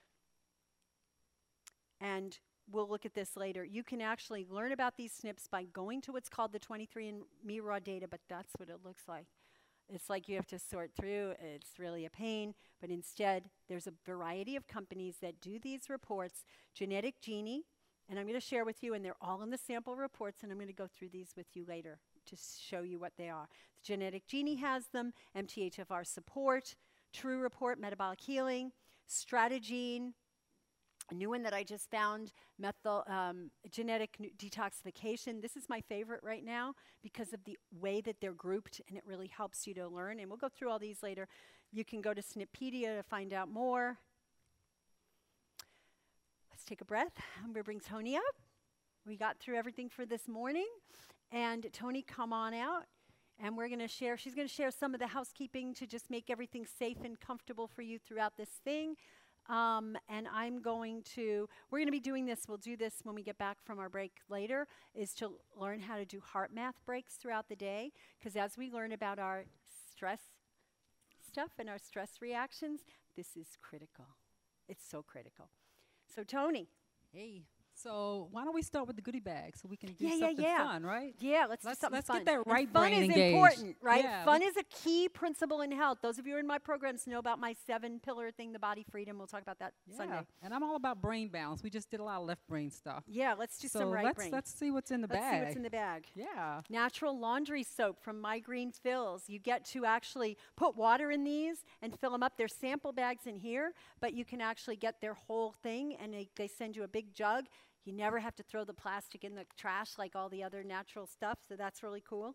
And we'll look at this later. You can actually learn about these S N Ps by going to what's called the twenty-three and me raw data, but that's what it looks like. It's like you have to sort through. It's really a pain. But instead, there's a variety of companies that do these reports. Genetic Genie, and I'm going to share with you, and they're all in the sample reports, and I'm going to go through these with you later to show you what they are. Genetic Genie has them, M T H F R Support, True Report, Metabolic Healing, Strategene, a new one that I just found, methyl, um, genetic detoxification. This is my favorite right now because of the way that they're grouped, and it really helps you to learn. And we'll go through all these later. You can go to Snippedia to find out more. Let's take a breath. I'm going to bring Tony up. We got through everything for this morning. And Tony, come on out. And we're going to share, she's going to share some of the housekeeping to just make everything safe and comfortable for you throughout this thing. Um, and I'm going to, we're going to be doing this, we'll do this when we get back from our break later, is to learn how to do heart math breaks throughout the day. Because as we learn about our stress stuff and our stress reactions, this is critical. It's so critical. So Tony. Hey. So why don't we start with the goodie bag so we can do yeah, something yeah, yeah. fun, right? Yeah, let's, let's do something let's fun. get that right and fun brain is engaged. important, right? Yeah, fun is a key principle in health. Those of you who are in my programs know about my seven pillar thing, the body freedom. We'll talk about that yeah. Sunday. And I'm all about brain balance. We just did a lot of left brain stuff. Yeah, let's do so some right let's, brain. let's see what's in the let's bag. see what's in the bag. Yeah. Natural laundry soap from My Green Fills. You get to actually put water in these and fill them up. There's sample bags in here, but you can actually get their whole thing, and they, they send you a big jug. You never have to throw the plastic in the trash like all the other natural stuff, so that's really cool.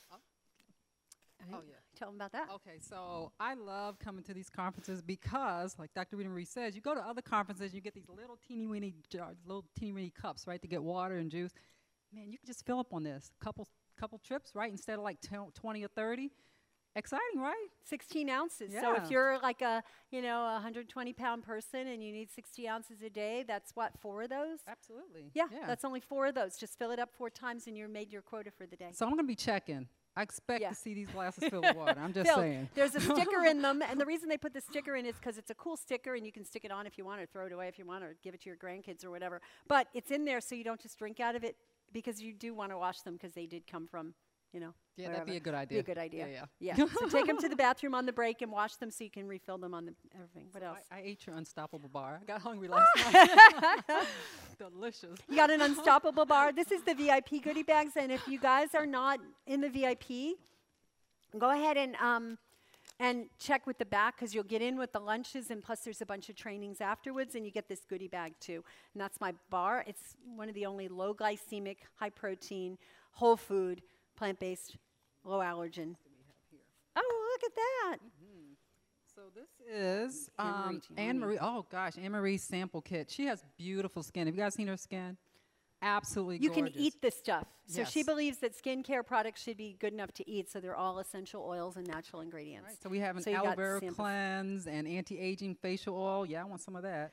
Oh, yeah. Tell them about that. Okay, so I love coming to these conferences because, like Doctor Rita Marie says, you go to other conferences, you get these little teeny weeny jars, little teeny weeny cups, right, to get water and juice. Man, you can just fill up on this. Couple, couple trips, right, instead of like twenty or thirty. Exciting, right? sixteen ounces. So Yeah. if you're like a, you know, a one hundred twenty pound person and you need sixty ounces a day, that's what, four of those? Absolutely. Yeah, that's only four of those. Just fill it up four times and you're made your quota for the day. So I'm going to be checking. I expect Yeah. to see these glasses filled with water. I'm just Phil, saying. there's a sticker in them, and the reason they put the sticker in is because it's a cool sticker, and you can stick it on if you want, or throw it away if you want, or give it to your grandkids or whatever. But it's in there so you don't just drink out of it, because you do want to wash them because they did come from, you know, Yeah, wherever. that'd be a good Be idea. a good idea. Yeah, Yeah. yeah. So take them to the bathroom on the break and wash them so you can refill them on the everything. What else? I, I ate your Unstoppable bar. I got hungry last night. Delicious. You got an Unstoppable bar. This is the V I P goodie bags, and if you guys are not in the V I P, go ahead and um, and check with the back, because you'll get in with the lunches, and plus there's a bunch of trainings afterwards, and you get this goodie bag too. And that's my bar. It's one of the only low glycemic, high protein, whole food, plant-based, low allergen. Oh, look at that. So this is Anne-Marie um, Giannini. Anne-Marie. Oh, gosh, Anne-Marie's sample kit. She has beautiful skin. Have you guys seen her skin? Absolutely You gorgeous. can eat this stuff. So she Yes. believes that skincare products should be good enough to eat, so they're all essential oils and natural ingredients. Right, so we have an So you aloe got vera samples. cleanse and anti-aging facial oil. Yeah, I want some of that.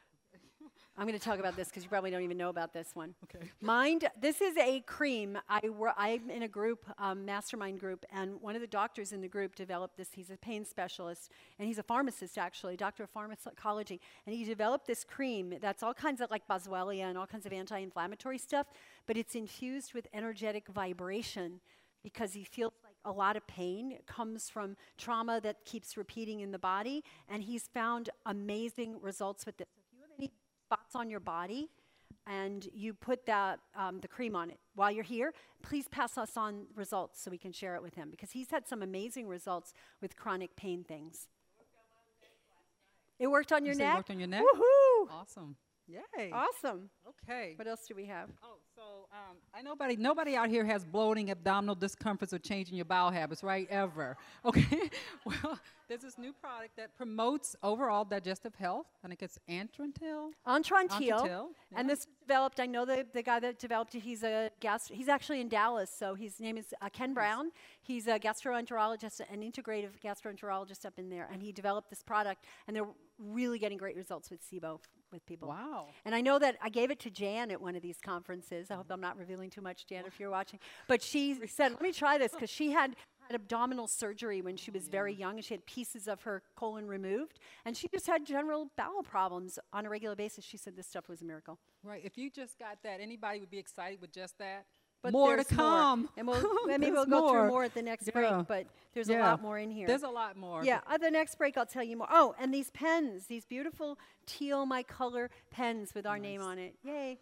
I'm going to talk about this because you probably don't even know about this one. Okay. Mind, this is a cream. I wor- I'm in a group, um, mastermind group, and one of the doctors in the group developed this. He's a pain specialist, and he's a pharmacist, actually, doctor of pharmacology. And he developed this cream that's all kinds of like boswellia and all kinds of anti-inflammatory stuff, but it's infused with energetic vibration, because he feels like a lot of pain comes from trauma that keeps repeating in the body, and he's found amazing results with this. If you have any spots on your body and you put that um, the cream on it while you're here, please pass us on results so we can share it with him, because he's had some amazing results with chronic pain things. It worked on your You said it neck? worked on your neck? Woohoo! Awesome. Yay. Awesome. Okay. What else do we have? Oh, so um, I nobody nobody out here has bloating, abdominal discomforts, or changing your bowel habits, right? Ever. Okay. Well, there's this new product that promotes overall digestive health. I think it's Antrantil. Antrantil. Antrantil, yeah. And this was developed, I know the, the guy that developed it, he's a gastro, he's actually in Dallas, so his name is uh, Ken Brown. He's a gastroenterologist, an integrative gastroenterologist up in there, and he developed this product, and they're really getting great results with SIBO f- with people. Wow. And I know that I gave it to Jan at one of these conferences. I hope I'm not revealing too much, Jan, if you're watching. But she said, let me try this, because she had had abdominal surgery when she was very young, and she had pieces of her colon removed, and she just had general bowel problems on a regular basis. She said this stuff was a miracle. Right. If you just got that, anybody would be excited with just that. But more to there's come. And we'll, maybe we'll There's go more. through more at the next Yeah. break, but there's a Yeah. lot more in here. There's a lot more. Yeah, at the next break, I'll tell you more. Oh, and these pens, these beautiful teal my color pens with our name on it. Yay.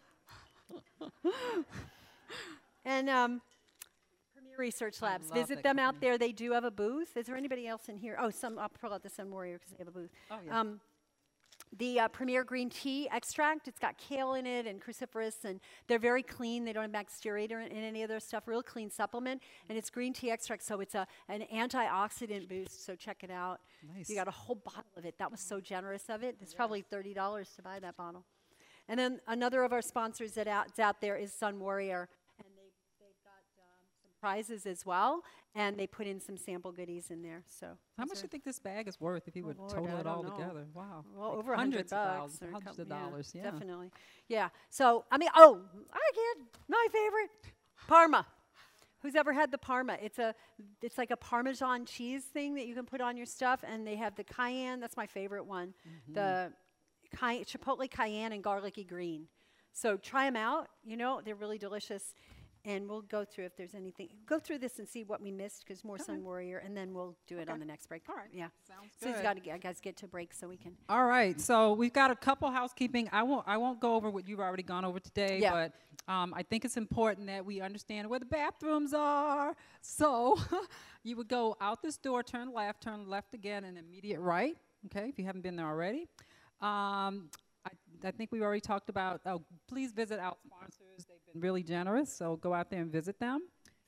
And um, Premier Research Labs, love visit that them out company. there. They do have a booth. Is there anybody else in here? Oh, some, I'll pull out the Sun Warrior because they have a booth. Oh, yeah. Um, the uh, Premier Green Tea extract, it's got kale in it and cruciferous, and they're very clean. They don't have bacteria in, in any of their stuff. Real clean supplement, and it's green tea extract, so it's a an antioxidant boost. So check it out. Nice. You got a whole bottle of it. That was so generous of it. It's probably thirty dollars to buy that bottle. And then another of our sponsors that out, that's out there is Sun Warrior, and they they've got um, some prizes as well, and they put in some sample goodies in there. So How those much do are- you think this bag is worth if you Oh, would Lord, total I it don't all know. together? Wow. Well, Like over a hundreds hundred of bucks, thousands, or a hundreds of couple- yeah, dollars. Yeah. definitely. Yeah. So I mean, oh, I get my favorite, Parma. Who's ever had the Parma? It's a, it's like a Parmesan cheese thing that you can put on your stuff, and they have the cayenne. That's my favorite one. Mm-hmm. The cay- chipotle cayenne and garlicky green. So try them out. You know, they're really delicious. And we'll go through if there's anything. Go through this and see what we missed, because more Sun Warrior, and then we'll do it Okay. on the next break. All right. Yeah. Sounds So you good. got to guys get to break so we can. All right, so we've got a couple housekeeping. I won't I won't go over what you've already gone over today, Yeah. but um, I think it's important that we understand where the bathrooms are. So you would go out this door, turn left, turn left again, and immediate right. Okay, if you haven't been there already. Um, I I think we already talked about, oh, please visit our sponsors. They've been really generous, so go out there and visit them.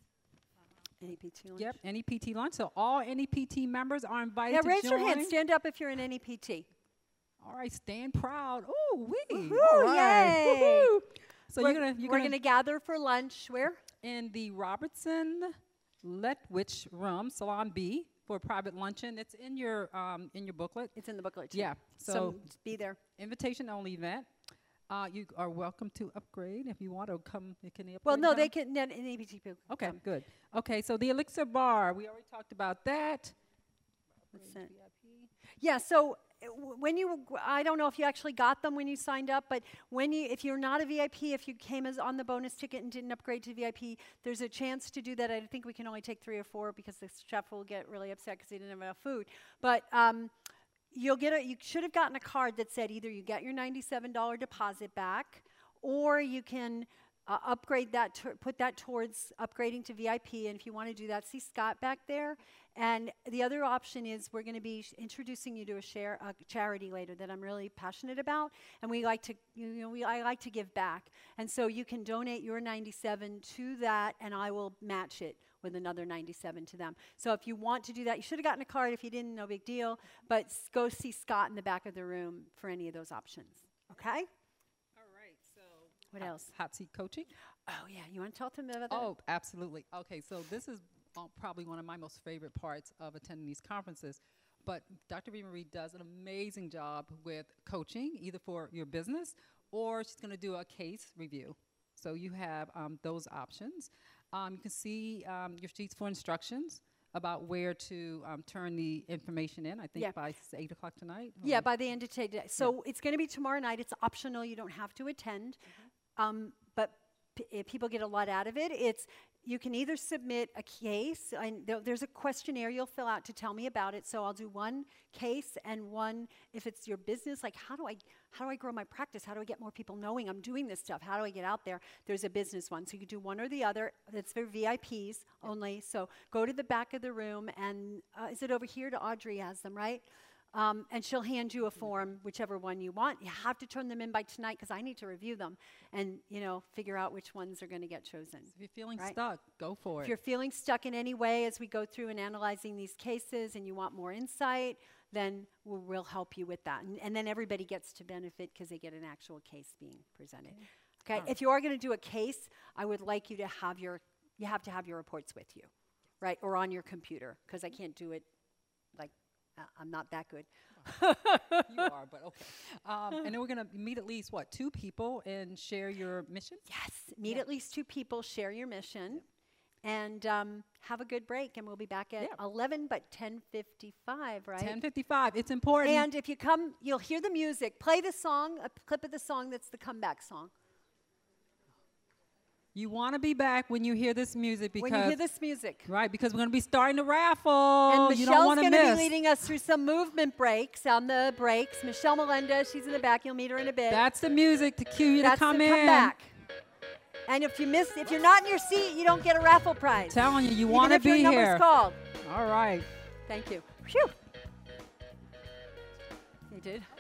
N E P T lunch. Yep, N E P T lunch. So all N E P T members are invited Yeah, to raise join. your hand. Stand up if you're an N E P T. All right, stand proud. Ooh, wee. Woohoo, All right. yay. Woohoo. So we're you're gonna you're we're gonna, gonna gather for lunch. Where? in the Robertson Letwich Room, Salon B, for a private luncheon. It's in your um, in your booklet. It's in the booklet. Too. Yeah. So, So just be there. invitation only event. Uh, you are welcome to upgrade if you want to come. Can they upgrade? Well, no, now? they can. No, N E P T people. can Okay, come. good. Okay, so the Elixir Bar, we already talked about that. What's that? Yeah, so uh, w- when you, g- I don't know if you actually got them when you signed up, but when you, if you're not a V I P, if you came as on the bonus ticket and didn't upgrade to V I P, there's a chance to do that. I think we can only take three or four because the chef will get really upset because he didn't have enough food. But um, you'll get a, you should have gotten a card that said either you get your ninety-seven dollar deposit back, or you can uh, upgrade that, to, put that towards upgrading to V I P. And if you want to do that, see Scott back there. And the other option is we're going to be sh- introducing you to a share a charity later that I'm really passionate about, and we like to you know we I like to give back, and so you can donate your ninety-seven to that, and I will match it with another ninety-seven to them. So if you want to do that, you should have gotten a card. If you didn't, no big deal. But s- go see Scott in the back of the room for any of those options. Okay? All right, so What hot, else? Hot seat coaching. Oh yeah, you want to talk to them about that? Oh, absolutely. Okay, so this is uh, probably one of my most favorite parts of attending these conferences. But Doctor Rita Marie does an amazing job with coaching, either for your business or she's going to do a case review. So you have um, those options. Um, you can see um, your sheets for instructions about where to um, turn the information in. I think Yeah. by s- eight o'clock tonight. Yeah, or- by the end of today. So it's going to be tomorrow night. It's optional. You don't have to attend. Um, but p- eh, people get a lot out of it. It's you can either submit a case, and th- there's a questionnaire you'll fill out to tell me about it. So I'll do one case and one if it's your business. Like how do I how do I grow my practice? How do I get more people knowing I'm doing this stuff? How do I get out there? There's a business one, so you can do one or the other. That's for V I Ps only. So go to the back of the room, and uh, is it over here? To Audrey has them, right? Um, and she'll hand you a form, whichever one you want. You have to turn them in by tonight because I need to review them and, you know, figure out which ones are going to get chosen. If you're feeling Right. stuck, go for If it. you're feeling stuck in any way as we go through and analyzing these cases and you want more insight, then we'll, we'll help you with that. And, and then everybody gets to benefit because they get an actual case being presented. Okay, All right. if you are going to do a case, I would like you to have your, you have to have your reports with you, right? Or on your computer because I can't do it like, uh, I'm not that good. You are, but okay. Um, and then we're going to meet at least, what, two people and share your mission? Yes, meet Yeah. at least two people, share your mission, and um, have a good break. And we'll be back at Yeah. eleven, but ten fifty-five, right? ten fifty-five. It's important. And if you come, you'll hear the music. Play the song, a clip of the song that's the comeback song. You want to be back when you hear this music because When you hear this music. right, because we're going to be starting the raffle. And you don't Michelle's want to going to be miss. leading us through some movement breaks on the breaks. Michelle Melendez, she's in the back. You'll meet her in a bit. That's the music to cue you That's to come the in. comeback. And if you miss, if you're not in your seat, you don't get a raffle prize. Telling you, you Even want to if your be number's here. called. All right. Thank you. Phew. You did.